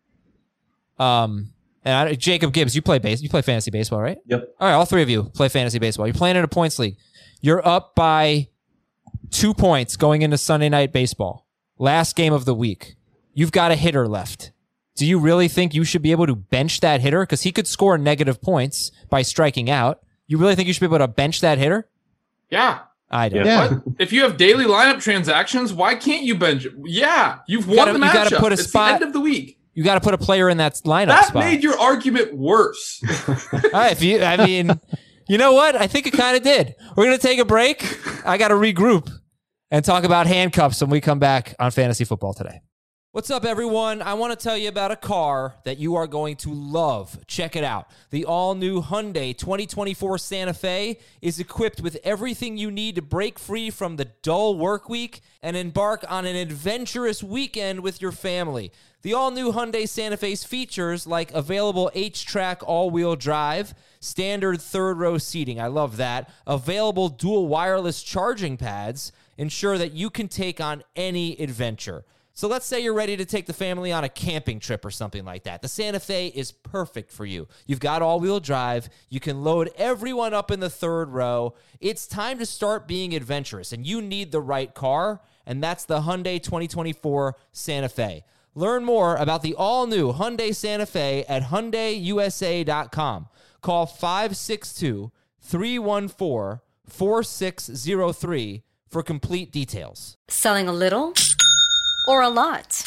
Um, and I, Jacob Gibbs, you play base, you play fantasy baseball, right?
Yep.
All right, all three of you play fantasy baseball. You're playing in a points league. You're up by two points going into Sunday Night Baseball. Last game of the week. You've got a hitter left. Do you really think you should be able to bench that hitter? Because he could score negative points by striking out. You really think you should be able to bench that hitter?
Yeah.
I don't.
Yeah.
Yeah.
What? If you have daily lineup transactions, why can't you bench? Yeah, you've won
gotta-
the
you
matchup.
gotta put a
it's
spot-
the end of the week.
You got to put a player in that lineup
That
spot.
made your argument worse.
All right, if you, I mean, you know what? I think it kind of did. We're going to take a break. I got to regroup and talk about handcuffs when we come back on Fantasy Football Today. What's up, everyone? I want to tell you about a car that you are going to love. Check it out. The all-new Hyundai twenty twenty-four Santa Fe is equipped with everything you need to break free from the dull work week and embark on an adventurous weekend with your family. The all-new Hyundai Santa Fe's features like available H-Track all-wheel drive, standard third-row seating, I love that, available dual wireless charging pads, ensure that you can take on any adventure. So let's say you're ready to take the family on a camping trip or something like that. The Santa Fe is perfect for you. You've got all-wheel drive. You can load everyone up in the third row. It's time to start being adventurous, and you need the right car, and that's the Hyundai twenty twenty-four Santa Fe. Learn more about the all-new Hyundai Santa Fe at Hyundai U S A dot com. Call five six two, three one four, four six zero three for complete details.
Selling a little or a lot?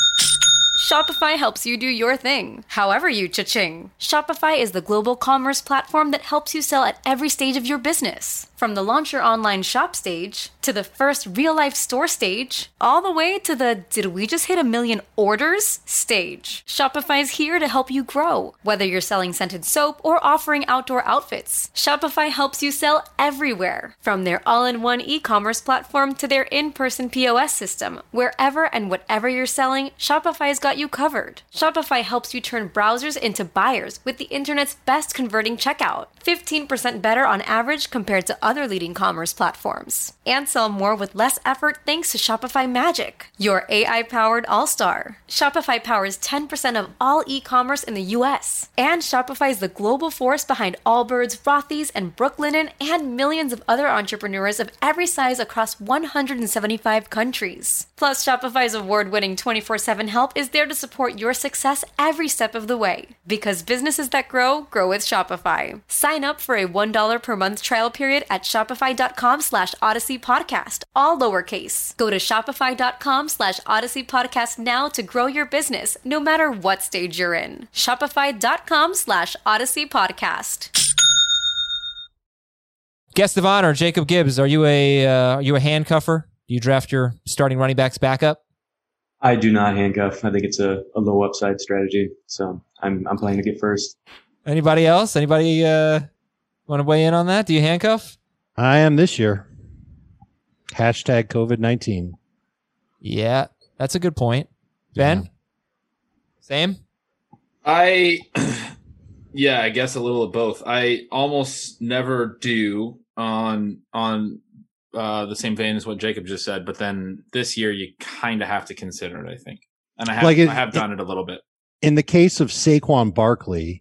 Shopify helps you do your thing, however you cha-ching. Shopify is the global commerce platform that helps you sell at every stage of your business. From the launch your online shop stage, to the first real-life store stage, all the way to the did we just hit a million orders stage. Shopify's here to help you grow. Whether you're selling scented soap or offering outdoor outfits, Shopify helps you sell everywhere. From their all-in-one e-commerce platform to their in-person P O S system, wherever and whatever you're selling, Shopify's got you covered. Shopify helps you turn browsers into buyers with the internet's best converting checkout. fifteen percent better on average compared to other leading commerce platforms. And sell more with less effort thanks to Shopify Magic, your A I-powered all-star. Shopify powers ten percent of all e-commerce in the U S. And Shopify is the global force behind Allbirds, Rothy's, and Brooklinen, and millions of other entrepreneurs of every size across one hundred seventy-five countries. Plus, Shopify's award-winning twenty-four seven help is there to support your success every step of the way. Because businesses that grow, grow with Shopify. Sign up for a one dollar per month trial period at shopify.com slash Odyssey Podcast, all lowercase. Go to shopify.com slash Odyssey Podcast now to grow your business, no matter what stage you're in. Shopify.com slash Odyssey Podcast.
Guest of honor, Jacob Gibbs. Are you a uh, are you a handcuffer? Do you draft your starting running backs back up?
I do not handcuff. I think it's a, a low upside strategy. So I'm I'm playing to get first.
Anybody else? Anybody uh, want to weigh in on that? Do you handcuff?
I am this year. Hashtag COVID nineteen.
Yeah, that's a good point. Ben? Yeah. Same?
I, yeah, I guess a little of both. I almost never do on on uh, the same vein as what Jacob just said, but then this year you kind of have to consider it, I think. And I have, like it, I have done it, it a little bit.
In the case of Saquon Barkley,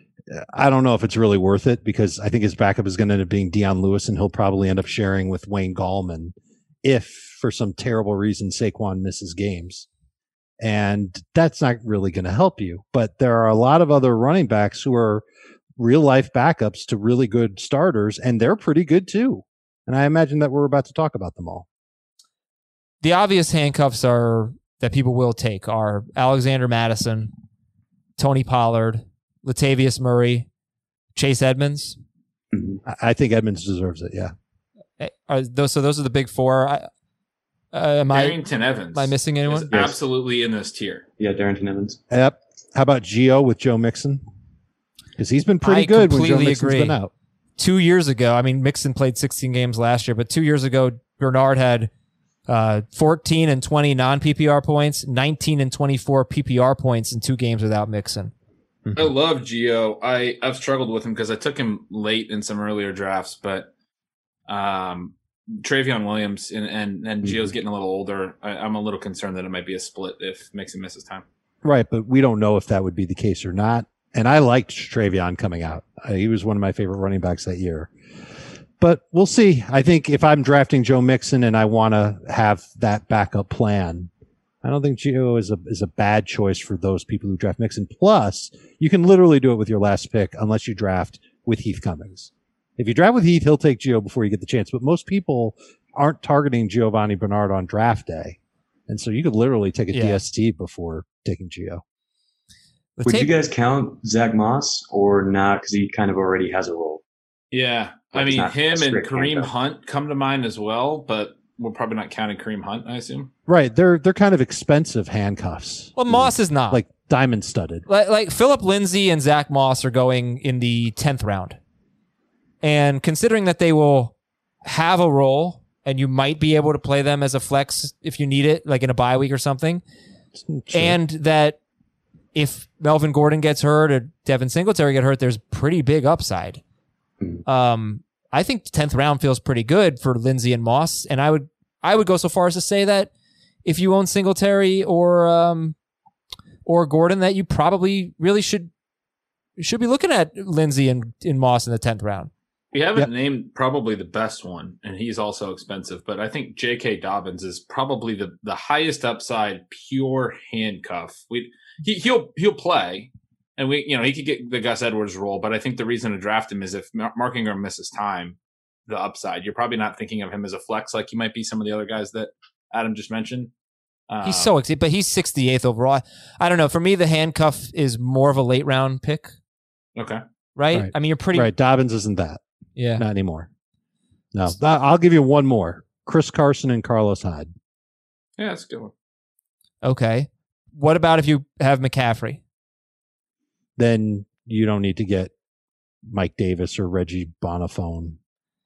I don't know if it's really worth it because I think his backup is going to end up being Dion Lewis, and he'll probably end up sharing with Wayne Gallman if, for some terrible reason, Saquon misses games. And that's not really going to help you. But there are a lot of other running backs who are real-life backups to really good starters, and they're pretty good too. And I imagine that we're about to talk about them all.
The obvious handcuffs are that people will take are Alexander Mattison, Tony Pollard, Latavius Murray, Chase Edmonds.
I think Edmonds deserves it. Yeah.
Are those, so those are the big four. I, uh, am
Darrington
I,
Evans.
Am I missing anyone?
Is absolutely in this tier.
Yeah, Darrington Evans.
Yep. How about Gio with Joe Mixon? Because he's been pretty
I
good when Joe
completely
Mixon's
agree.
been out.
Two years ago, I mean, Mixon played sixteen games last year, but two years ago, Bernard had uh, fourteen and twenty non-P P R points, nineteen and twenty-four P P R points in two games without Mixon.
Mm-hmm. I love Gio. I, I've struggled with him because I took him late in some earlier drafts, but um, Travion Williams and, and, and Gio's getting a little older. I, I'm a little concerned that it might be a split if Mixon misses time.
Right, but we don't know if that would be the case or not. And I liked Travion coming out. Uh, he was one of my favorite running backs that year. But we'll see. I think if I'm drafting Joe Mixon and I want to have that backup plan, I don't think Gio is a is a bad choice for those people who draft Mixon. Plus, you can literally do it with your last pick unless you draft with Heath Cummings. If you draft with Heath, he'll take Gio before you get the chance. But most people aren't targeting Giovanni Bernard on draft day. And so you could literally take a yeah. D S T before taking Gio.
Would take- you guys count Zach Moss or not? Because he kind of already has a role.
Yeah. Like I mean, him and Kareem handcuff. Hunt come to mind as well, but we're probably not counting Kareem Hunt, I assume.
Right. They're they're kind of expensive handcuffs.
Well, Moss is not.
Like diamond studded.
Like, like Phillip Lindsay and Zach Moss are going in the tenth round. And considering that they will have a role and you might be able to play them as a flex if you need it, like in a bye week or something,
Sure.
And that if Melvin Gordon gets hurt or Devin Singletary get hurt, there's pretty big upside. Um, I think the tenth round feels pretty good for Lindsey and Moss, and I would I would go so far as to say that if you own Singletary or um, or Gordon, that you probably really should should be looking at Lindsey and, and Moss in the tenth round.
We haven't
Yep.
named probably the best one, and he's also expensive, but I think J K. Dobbins is probably the, the highest upside pure handcuff. We he he'll he'll play, and we you know he could get the Gus Edwards role, but I think the reason to draft him is if Mar- Mark Ingram misses time, the upside. You're probably not thinking of him as a flex like you might be some of the other guys that Adam just mentioned. Um,
He's so excited, but he's sixty-eighth overall. I don't know. For me, the handcuff is more of a late round pick,
okay.
right?
Right.
I mean, you're pretty
Right. Dobbins isn't that.
yeah.
Not anymore. No. I- I'll give you one more. Chris Carson and Carlos Hyde.
Yeah, that's a good one.
Okay. What about if you have McCaffrey?
Then you don't need to get Mike Davis or Reggie Bonifone.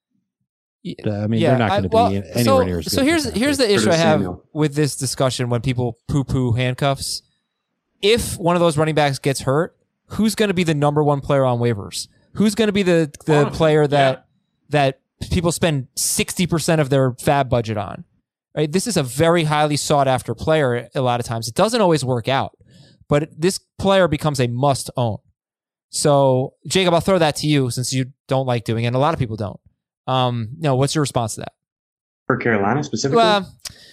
I mean, they're not going to be
well,
anywhere
so,
near as good.
So here's
as
here's
McCaffrey.
the issue I
Curtis
have
Samuel.
with this discussion when people poo-poo handcuffs. If one of those running backs gets hurt, who's going to be the number one player on waivers? Who's going to be the the
Bonifant,
player that
yeah.
that people spend sixty percent of their fab budget on? Right? This is a very highly sought after player a lot of times. It doesn't always work out, but this player becomes a must own. So, Jacob, I'll throw that to you since you don't like doing it, and a lot of people don't. Um, no, what's your response to that?
For Carolina specifically?
Well,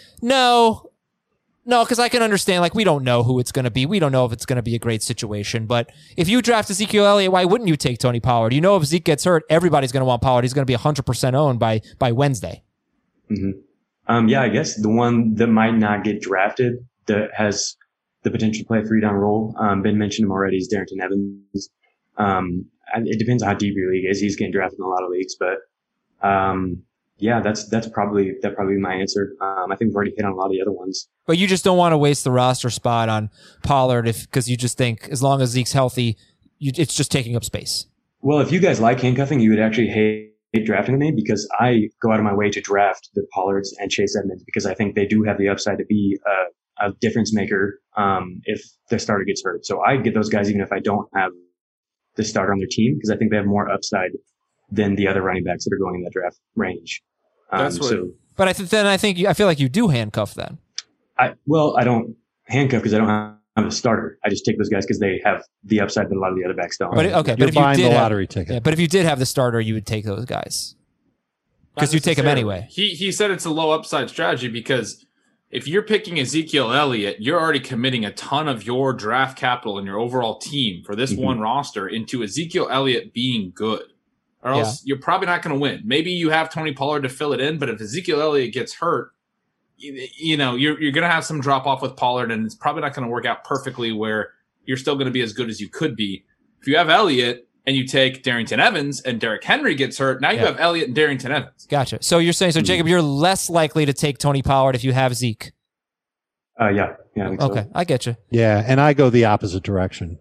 no, no, because I can understand, like, we don't know who it's going to be. We don't know if it's going to be a great situation. But if you draft Ezekiel Elliott, why wouldn't you take Tony Pollard? You know, if Zeke gets hurt, everybody's going to want Pollard. He's going to be one hundred percent owned by by Wednesday.
hmm Um, yeah, I guess the one that might not get drafted that has the potential to play a three down role, um, Ben mentioned him already, is Darrington Evans. Um, and it depends on how deep your league is. He's getting drafted in a lot of leagues, but um, yeah, that's that's probably that probably be my answer. Um, I think we've already hit on a lot of the other ones.
But you just don't want to waste the roster spot on Pollard if because you just think as long as Zeke's healthy, you, it's just taking up space.
Well, if you guys like handcuffing, you would actually hate, hate drafting me because I go out of my way to draft the Pollards and Chase Edmonds because I think they do have the upside to be a, a difference maker um, if the starter gets hurt. So I get those guys even if I don't have the starter on their team because I think they have more upside than the other running backs that are going in that draft range. Um,
That's what-
so
But I th- then I think you, I feel like you do handcuff then.
I well I don't handcuff because I don't have a starter. I just take those guys because they have the upside that a lot of the other backs don't.
But okay,
You're
but if you
buying
did
the
have-
lottery ticket.
Yeah, but if you did have the starter, you would take those guys because you take them
necessarily.
anyway.
He he said it's a low upside strategy because if you're picking Ezekiel Elliott, you're already committing a ton of your draft capital and your overall team for this
Mhm.
one roster into Ezekiel Elliott being good. Or else you're probably not going to win. Maybe you have Tony Pollard to fill it in, but if Ezekiel Elliott gets hurt, you, you know, you're you're going to have some drop off with Pollard, and it's probably not going to work out perfectly where you're still going to be as good as you could be. If you have Elliott and you take Darrington Evans and Derrick Henry gets hurt, now you
Yeah.
have Elliott and Darrington Evans.
Gotcha. So you're saying, so
Hmm.
Jacob, you're less likely to take Tony Pollard if you have Zeke.
uh, yeah, yeah, I think so.
Okay, I get you.
Yeah, and I go the opposite direction.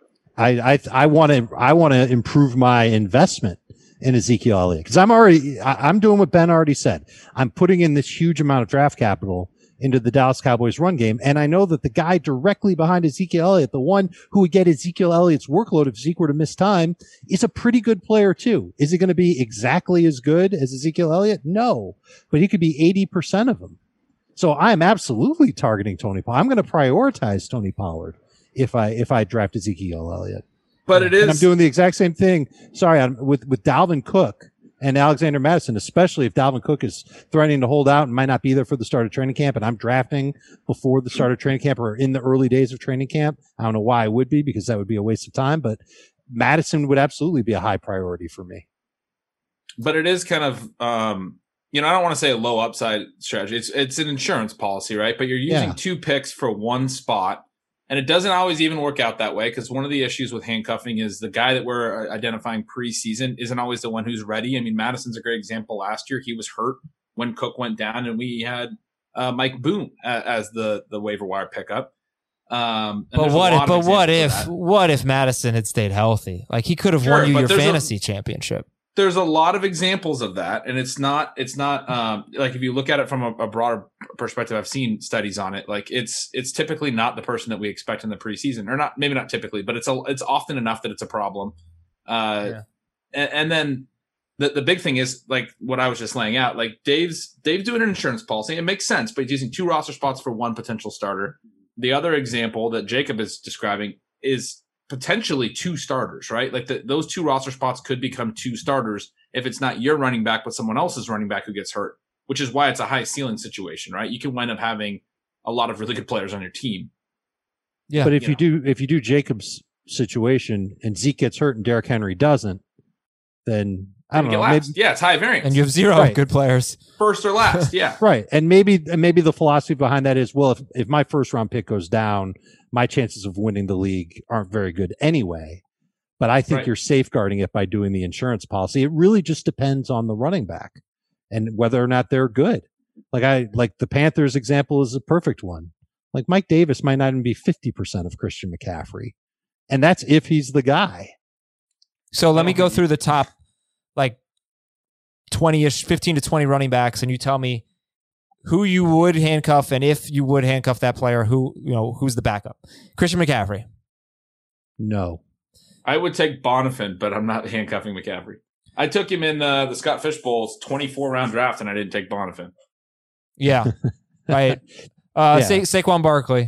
I I I want to I want to improve my investment in Ezekiel Elliott because I'm already I, I'm doing what Ben already said. I'm putting in this huge amount of draft capital into the Dallas Cowboys run game, and I know that the guy directly behind Ezekiel Elliott, the one who would get Ezekiel Elliott's workload if Zeke were to miss time, is a pretty good player too. Is he going to be exactly as good as Ezekiel Elliott? No, but he could be eighty percent of them. So I am absolutely targeting Tony Pollard. I'm going to prioritize Tony Pollard if I if I draft Ezekiel Elliott.
But it
And I'm
is
doing the exact same thing. Sorry, I'm, with with Dalvin Cook and Alexander Madison, especially if Dalvin Cook is threatening to hold out and might not be there for the start of training camp, and I'm drafting before the start of training camp or in the early days of training camp. I don't know why I would be because that would be a waste of time, but Madison would absolutely be a high priority for me.
but it is kind of um you know, I don't want to say a low upside strategy. It's it's an insurance policy, right? But you're using
Yeah.
two picks for one spot. And it doesn't always even work out that way because one of the issues with handcuffing is the guy that we're identifying preseason isn't always the one who's ready. I mean, Madison's a great example. Last year, he was hurt when Cook went down, and we had uh, Mike Boone a- as the the waiver wire pickup. Um, and
But
there's a
what
lot
if?
of
But what if?
examples of that.
What if Madison had stayed healthy? Like he could have
Sure,
won you
but
your
there's a-
fantasy championship.
there's a lot of examples of that, and it's not it's not um, like if you look at it from a, a broader perspective, I've seen studies on it. Like it's it's typically not the person that we expect in the preseason, or not maybe not typically, but it's a, it's often enough that it's a problem. Uh, yeah. and, and then the the big thing is like what I was just laying out. Like Dave's Dave's doing an insurance policy. It makes sense, but he's using two roster spots for one potential starter. The other example that Jacob is describing is potentially two starters, right? Like the, those two roster spots could become two starters if it's not your running back, but someone else's running back who gets hurt, which is why it's a high ceiling situation, right? You can wind up having a lot of really good players on your team.
Yeah. But if you,
you know.
do, if you do Jacob's situation and Zeke gets hurt and Derrick Henry doesn't, then I don't know. Maybe,
yeah, it's high variance.
And you have zero
right.
good players.
First or last, yeah.
Right. And maybe and maybe the philosophy behind that is, well, if, if my first round pick goes down, my chances of winning the league aren't very good anyway. But I think right. you're safeguarding it by doing the insurance policy. It really just depends on the running back and whether or not they're good. Like I like the Panthers example is a perfect one. Like Mike Davis might not even be fifty percent of Christian McCaffrey. And that's if he's the guy.
So let me go through the top like twenty-ish, fifteen to twenty running backs, and you tell me who you would handcuff, and if you would handcuff that player, who you know who's the backup. Christian McCaffrey.
No.
I would take Bonifant, but I'm not handcuffing McCaffrey. I took him in uh, the Scott Fish Bowl's twenty-four round draft, and I didn't take Bonifant.
Yeah. Right. Uh,
yeah.
Sa- Saquon Barkley.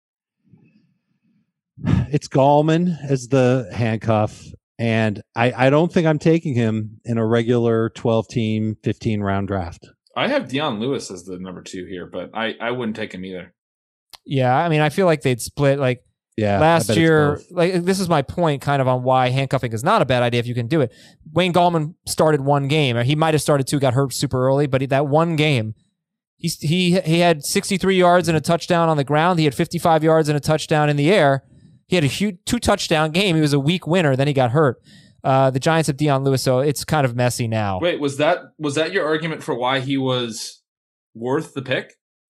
It's Gallman as the handcuff. And I, I don't think I'm taking him in a regular twelve-team, fifteen-round draft.
I have Deion Lewis as the number two here, but I, I wouldn't take him either.
Yeah, I mean, I feel like they'd split. Like
yeah,
last year, like this is my point kind of on why handcuffing is not a bad idea if you can do it. Wayne Gallman started one game. He might have started two, got hurt super early, but he, that one game, he, he, he had sixty-three yards and a touchdown on the ground. He had fifty-five yards and a touchdown in the air. He had a huge two touchdown game. He was a weak winner. Then he got hurt. Uh, the Giants have Deion Lewis, so it's kind of messy now.
Wait, was that was that your argument for why he was worth the pick?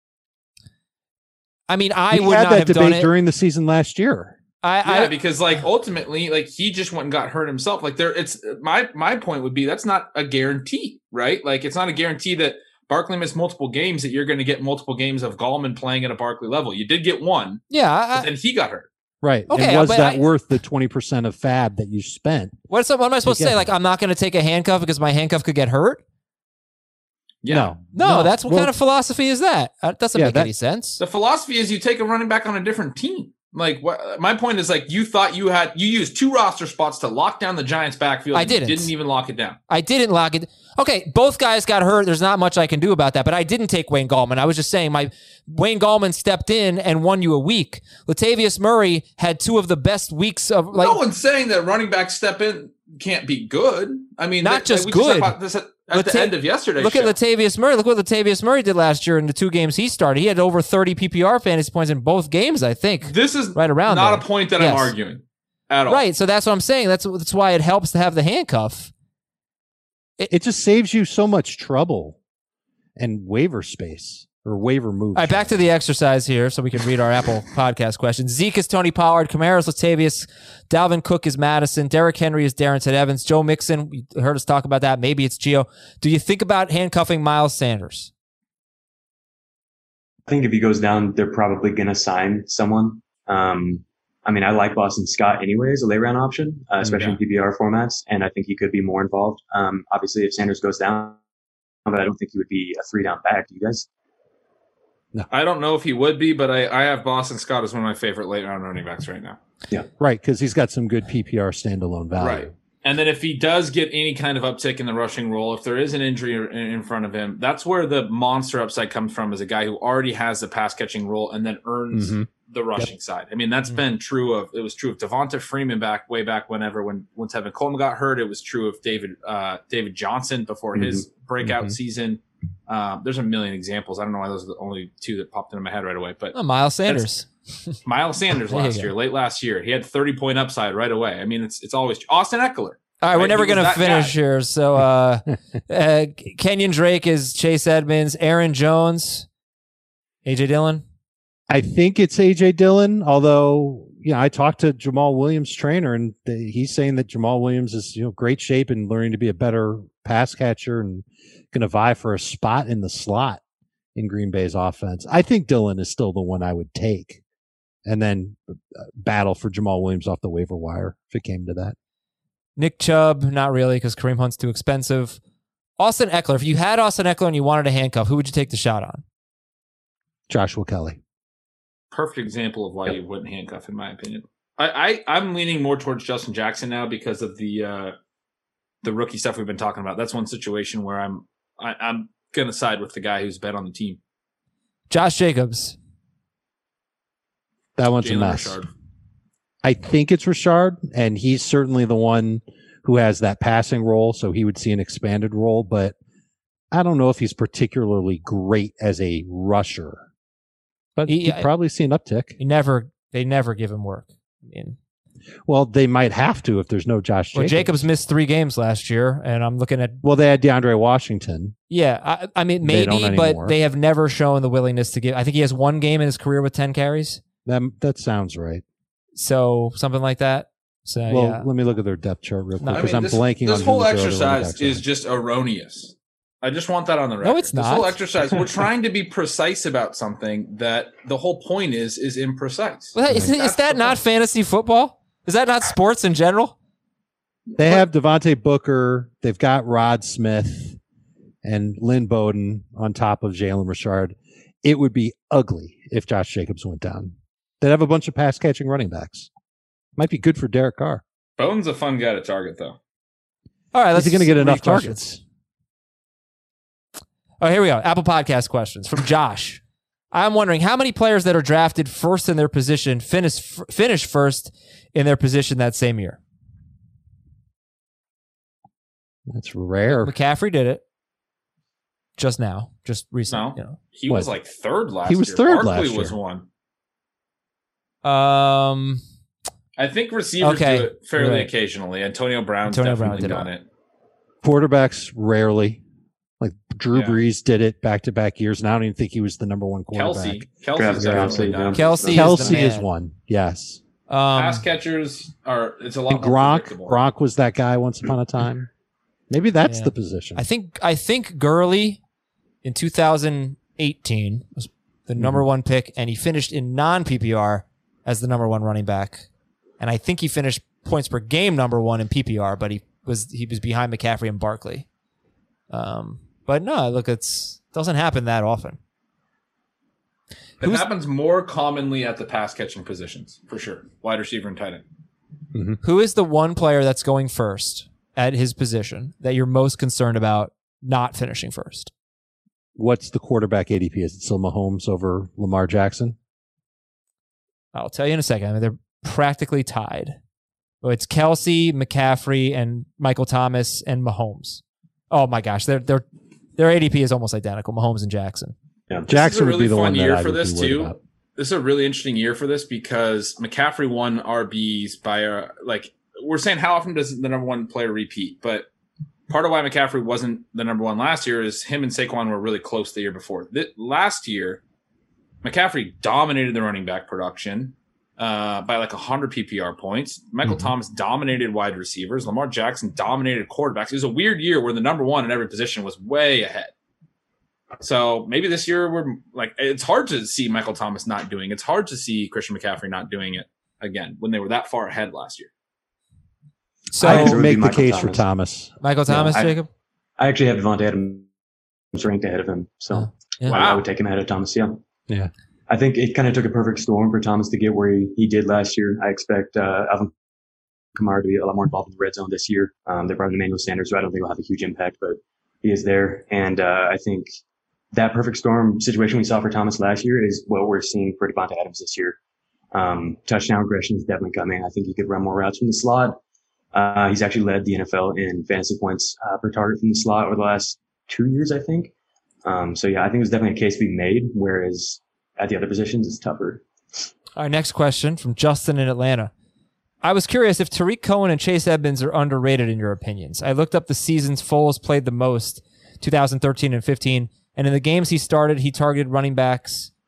I mean, I
we
would
had
not
that
have
debate
done it
during the season last year.
I,
yeah,
I,
because like ultimately, like he just went and got hurt himself. Like there, it's my my point would be that's not a guarantee, right? Like it's not a guarantee that Barkley missed multiple games that you're going to get multiple games of Gallman playing at a Barkley level. You did get one,
yeah, I,
but then he got hurt.
Right.
Okay,
and was
but
that
I,
worth the twenty percent of fab that you spent?
What's what am I supposed to say? Like, I'm not going to take a handcuff because my handcuff could get hurt?
Yeah.
No.
No,
no.
that's what
well,
kind of philosophy is that? That doesn't
yeah,
make
that,
any sense.
The philosophy is you take a running back on a different team. Like what my point is like you thought you had you used two roster spots to lock down the Giants backfield.
I didn't.
You didn't even lock it down.
I didn't lock it. Okay, both guys got hurt. There's not much I can do about that, but I didn't take Wayne Gallman. I was just saying my Wayne Gallman stepped in and won you a week. Latavius Murray had two of the best weeks of like
no one's saying that running backs step in can't be good. I mean,
not
that,
just
like we
good.
Just talked about this at, at
Lata-
the end of yesterday's
Look
show.
at Latavius Murray. Look what Latavius Murray did last year in the two games he started. He had over thirty P P R fantasy points in both games, I think.
This is
right around
not
there.
a point that
yes.
I'm arguing at all.
Right, so that's what I'm saying. That's that's why it helps to have the handcuff.
It, it just saves you so much trouble and waiver space or waiver moves.
All right, back to the exercise here so we can read our Apple podcast questions. Zeke is Tony Pollard. Kamara's Latavius. Dalvin Cook is Madison. Derrick Henry is Darrington Evans. Joe Mixon, you heard us talk about that. Maybe it's Gio. Do you think about handcuffing Miles Sanders?
I think if he goes down, they're probably going to sign someone. Um, I mean, I like Boston Scott anyway as a late round option, uh, especially yeah. in P P R formats, and I think he could be more involved. Um, obviously, if Sanders goes down, but I don't think he would be a three down back. Do you guys?
No. I don't know if he would be, but I, I have Boston Scott as one of my favorite late round running backs right now.
Yeah, right, because he's got some good P P R standalone value.
Right. And then if he does get any kind of uptick in the rushing role, if there is an injury in front of him, that's where the monster upside comes from, as a guy who already has the pass catching role and then earns mm-hmm. the rushing yep. side. I mean, that's mm-hmm. been true of, it was true of Devonta Freeman back way back whenever, when, when Tevin Coleman got hurt. It was true of David, uh, David Johnson before mm-hmm. his breakout mm-hmm. season. Um, there's a million examples. I don't know why those are the only two that popped into my head right away, but
oh, Miles Sanders,
Miles Sanders last year, late last year, he had thirty point upside right away. I mean, it's, it's always Austin Eckler.
All right,
right?
we're never going to finish
guy.
here. So, uh, uh, Kenyon Drake is Chase Edmonds, Aaron Jones, A J Dillon.
I think it's A J Dillon, although you know, I talked to Jamal Williams' trainer, and the, he's saying that Jamal Williams is, you know, great shape and learning to be a better pass catcher and going to vie for a spot in the slot in Green Bay's offense. I think Dillon is still the one I would take, and then battle for Jamal Williams off the waiver wire if it came to that.
Nick Chubb, not really, because Kareem Hunt's too expensive. Austin Eckler, if you had Austin Eckler and you wanted a handcuff, who would you take the shot on?
Joshua Kelly.
Perfect example of why yep. you wouldn't handcuff, in my opinion. I, I I'm leaning more towards Justin Jackson now because of the uh, the rookie stuff we've been talking about. That's one situation where I'm I, I'm gonna side with the guy who's bet on the team.
Josh Jacobs.
That one's
Jalen
a mess.
Richard.
I think it's Richard, and he's certainly the one who has that passing role, so he would see an expanded role. But I don't know if he's particularly great as a rusher. But
he,
he'd probably see an uptick.
He never, they never give him work. I mean,
well, they might have to if there's no Josh Jacobs.
Well, Jacobs missed three games last year, and I'm looking at.
Well, they had DeAndre Washington.
Yeah, I, I mean maybe, they but they have never shown the willingness to give. I think he has one game in his career with ten carries.
That that sounds right.
So something like that. So
well,
yeah.
let me look at their depth chart real quick
no,
because
I mean,
I'm
this,
blanking
this
on
whole
who the
exercise is just erroneous. I just want that on the record.
No, it's not.
This whole exercise, we're trying to be precise about something that the whole point is is imprecise.
Well, is, is that not fantasy football? Is that not sports in general?
They what? have Devontae Booker. They've got Rod Smith and Lynn Bowden on top of Jalen Richard. It would be ugly if Josh Jacobs went down. They'd have a bunch of pass-catching running backs. Might be good for Derek Carr.
Bowden's a fun guy to target, though.
All right, let's
Is he going to get enough
questions.
targets?
Oh, here we go. Apple Podcast questions from Josh. I'm wondering how many players that are drafted first in their position finish f- finish first in their position that same year.
That's rare.
McCaffrey did it just now, just recently.
No,
you know.
he
What?
was like third last year.
He was third
Barkley
last
was
year.
one.
Um,
I think receivers
Okay.
do it fairly
Right.
occasionally. Antonio Brown's
Antonio Brown
definitely
did
done
it.
it.
Quarterbacks, rarely. Like Drew
Yeah.
Brees did it back-to-back years, and I don't even think he was the number one quarterback.
Kelsey. Kelsey's
Travis
definitely
Kelce,
done
yeah.
it.
Kelsey,
Kelsey
is, the
is
man.
one, yes.
Um,
Pass catchers are it's a lot
And
more
Gronk,
predictable.
Gronk was that guy once upon a time. Maybe that's
Yeah.
the position.
I think I think Gurley in two thousand eighteen was the number one pick, and he finished in non-P P R as the number one running back. And I think he finished points per game number one in P P R, but he was he was behind McCaffrey and Barkley. Um, but no, look, it's doesn't happen that often.
It
Who's-
happens more commonly at the pass catching positions, for sure. Wide receiver and tight end.
Who is the one player that's going first at his position that you're most concerned about not finishing first?
What's the quarterback A D P? Is it still Mahomes over Lamar Jackson?
I'll tell you in a second. I mean, they're practically tied. Well, it's Kelsey, McCaffrey, and Michael Thomas and Mahomes. Oh my gosh, their their their A D P is almost identical. Mahomes and Jackson.
Yeah.
Jackson
this is a
would be
really
the
fun
one
year
that I
for
would
this
be worried
too.
about.
This is a really interesting year for this because McCaffrey won R Bs by a, like we're saying how often does the number one player repeat? But part of why McCaffrey wasn't the number one last year is him and Saquon were really close the year before. Th- last year, McCaffrey dominated the running back production uh, by like one hundred P P R points. Michael
Mm-hmm.
Thomas dominated wide receivers. Lamar Jackson dominated quarterbacks. It was a weird year where the number one in every position was way ahead. So maybe this year we're like, it's hard to see Michael Thomas not doing it. It's hard to see Christian McCaffrey not doing it again when they were that far ahead last year.
So
I
it
could
would
make
be
the
Michael
case for
Thomas.
Thomas.
Michael Thomas,
I-
Jacob.
I actually have Devontae Adams ranked ahead of him, so
Oh, yeah.
I- I
Wow.
would take him ahead of Thomas. Yeah,
Yeah.
I think it kind of took a perfect storm for Thomas to get where he, he did last year. I expect uh, Alvin Kamara to be a lot more involved in the red zone this year. Um, they brought in Emmanuel Sanders, so I don't think he'll have a huge impact, but he is there, and uh, I think that perfect storm situation we saw for Thomas last year is what we're seeing for Devontae Adams this year. Um, touchdown regression is definitely coming. I think he could run more routes from the slot. Uh, he's actually led the N F L in fantasy points uh, per target from the slot over the last two years, I think. Um, so yeah, I think there's definitely a case to be made, whereas at the other positions, it's tougher.
Our next question from Justin in Atlanta. I was curious if Tariq Cohen and Chase Edmonds are underrated in your opinions. I looked up the seasons Foles played the most, two thousand thirteen and fifteen, and in the games he started, he targeted running backs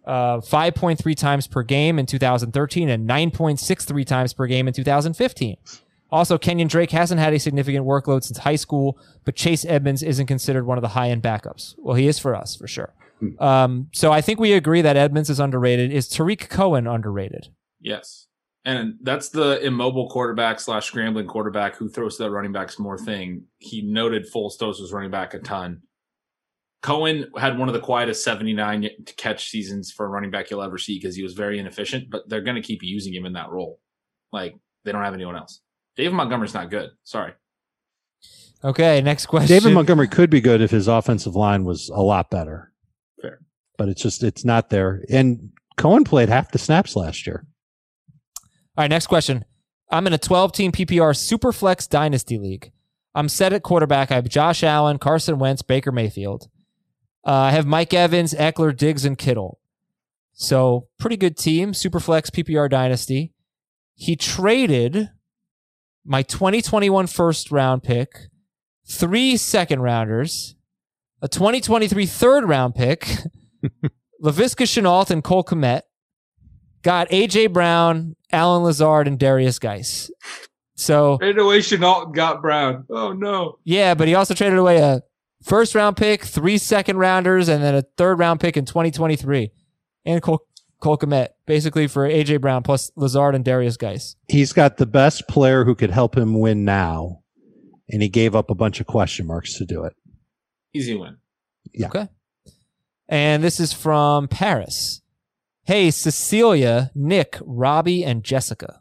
uh, five point three times per game in two thousand thirteen and nine point six three times per game in two thousand fifteen. Also, Kenyon Drake hasn't had a significant workload since high school, but Chase Edmonds isn't considered one of the high-end backups. Well, he is for us, for sure. Um, so I think we agree that Edmonds is underrated. Is Tariq Cohen underrated?
Yes. And that's the immobile quarterback slash scrambling quarterback who throws to the running backs more thing. He noted Foles throws his running back a ton. Cohen had one of the quietest seventy-nine catch seasons for a running back you'll ever see because he was very inefficient, but they're going to keep using him in that role. Like, they don't have anyone else. David Montgomery's not good. Sorry.
Okay, next question.
David Montgomery could be good if his offensive line was a lot better.
Fair.
But it's just, it's not there. And Cohen played half the snaps last year.
All right, next question. I'm in a twelve-team P P R Superflex Dynasty League. I'm set at quarterback. I have Josh Allen, Carson Wentz, Baker Mayfield. Uh, I have Mike Evans, Eckler, Diggs, and Kittle. So, pretty good team. Superflex P P R Dynasty. He traded my twenty twenty-one first round pick, three second rounders, a twenty twenty-three third round pick, Laviska Shenault and Cole Kmet, got A J Brown, Alan Lazard, and Darius Geis. So
traded away Shenault, got Brown. Oh no.
Yeah, but he also traded away a first round pick, three second rounders, and then a third round pick in twenty twenty-three. And Cole Cole Kmet, basically for A J Brown plus Lazard and Darius Geis.
He's got the best player who could help him win now, and he gave up a bunch of question marks to do it.
Easy win.
Yeah.
Okay. And this is from Paris. Hey, Cecilia, Nick, Robbie, and Jessica.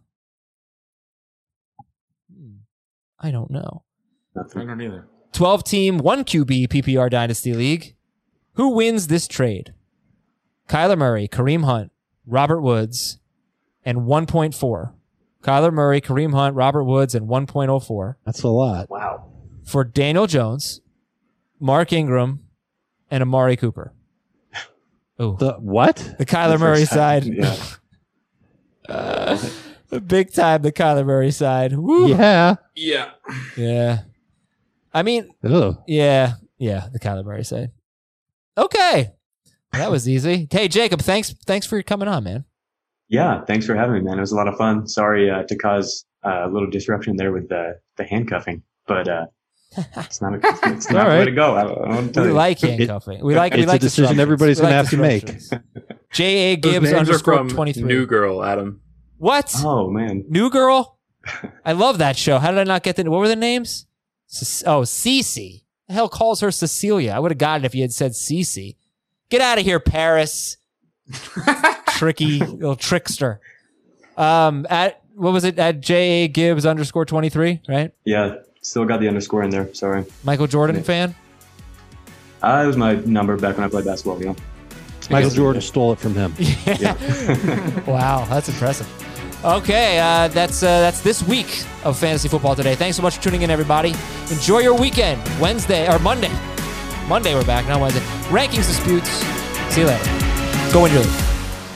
I don't know.
I don't either.
twelve-team, one Q B P P R Dynasty League. Who wins this trade? Kyler Murray, Kareem Hunt, Robert Woods, and one point four. Kyler Murray, Kareem Hunt, Robert Woods, and one point oh four.
That's a lot.
Wow.
For Daniel Jones, Mark Ingram, and Amari Cooper. Ooh.
The what?
The Kyler Murray side.
Yeah.
uh, big time, the Kyler Murray side. Woo.
Yeah.
Yeah.
Yeah. I mean,
Ugh.
yeah. Yeah, the Kyler Murray side. Okay. That was easy. Hey, Jacob, thanks thanks for coming on, man.
Yeah, thanks for having me, man. It was a lot of fun. Sorry uh, to cause uh, a little disruption there with the, the handcuffing, but uh, it's not a, it's not the
right.
way to go. I, I want to tell
We
you.
like handcuffing. We like we
It's
like
a decision
disruptions.
everybody's
We
gonna
like
have to make.
disruptions. J A
Those
Gibbs
names are
underscore
from
twenty-three.
New Girl, Adam.
What?
Oh man,
New Girl? I love that show. How did I not get the? What were the names? Ce- oh, Cece. The hell calls her Cecilia? I would have gotten it if you had said Cece. Get out of here, Paris. Tricky little trickster. Um, at what was it? At J A Gibbs underscore twenty three, right?
yeah, still got the underscore in there. Sorry,
Michael Jordan fan.
uh, it was my number back when I played basketball. You know,
Michael Jordan stole it from him.
Wow, that's impressive. Okay, uh, that's uh, that's this week of Fantasy Football Today. Thanks so much for tuning in, everybody. Enjoy your weekend. Wednesday or Monday. Monday we're back, not Wednesday. Rankings disputes. See you later. Go enjoy it.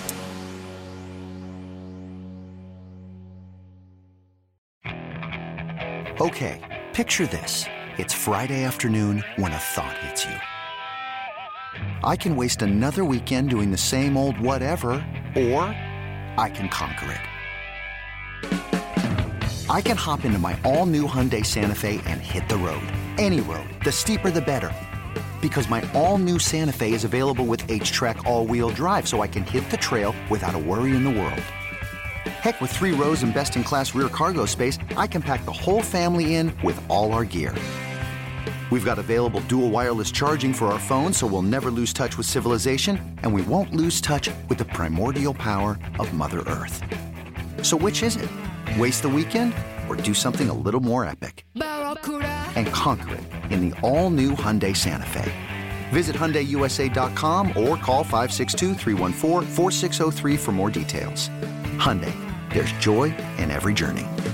Okay, picture this. It's Friday afternoon when a thought hits you. I can waste another weekend doing the same old whatever, or I can conquer it. I can hop into my all-new Hyundai Santa Fe and hit the road. Any road. The steeper, the better. Because my all-new Santa Fe is available with H-Track all-wheel drive, so I can hit the trail without a worry in the world. Heck, with three rows and best-in-class rear cargo space, I can pack the whole family in with all our gear. We've got available dual wireless charging for our phones, so we'll never lose touch with civilization, and we won't lose touch with the primordial power of Mother Earth. So which is it? Waste the weekend or do something a little more epic? And conquer it in the all-new Hyundai Santa Fe. Visit Hyundai U S A dot com or call five six two, three one four, four six zero three for more details. Hyundai, there's joy in every journey.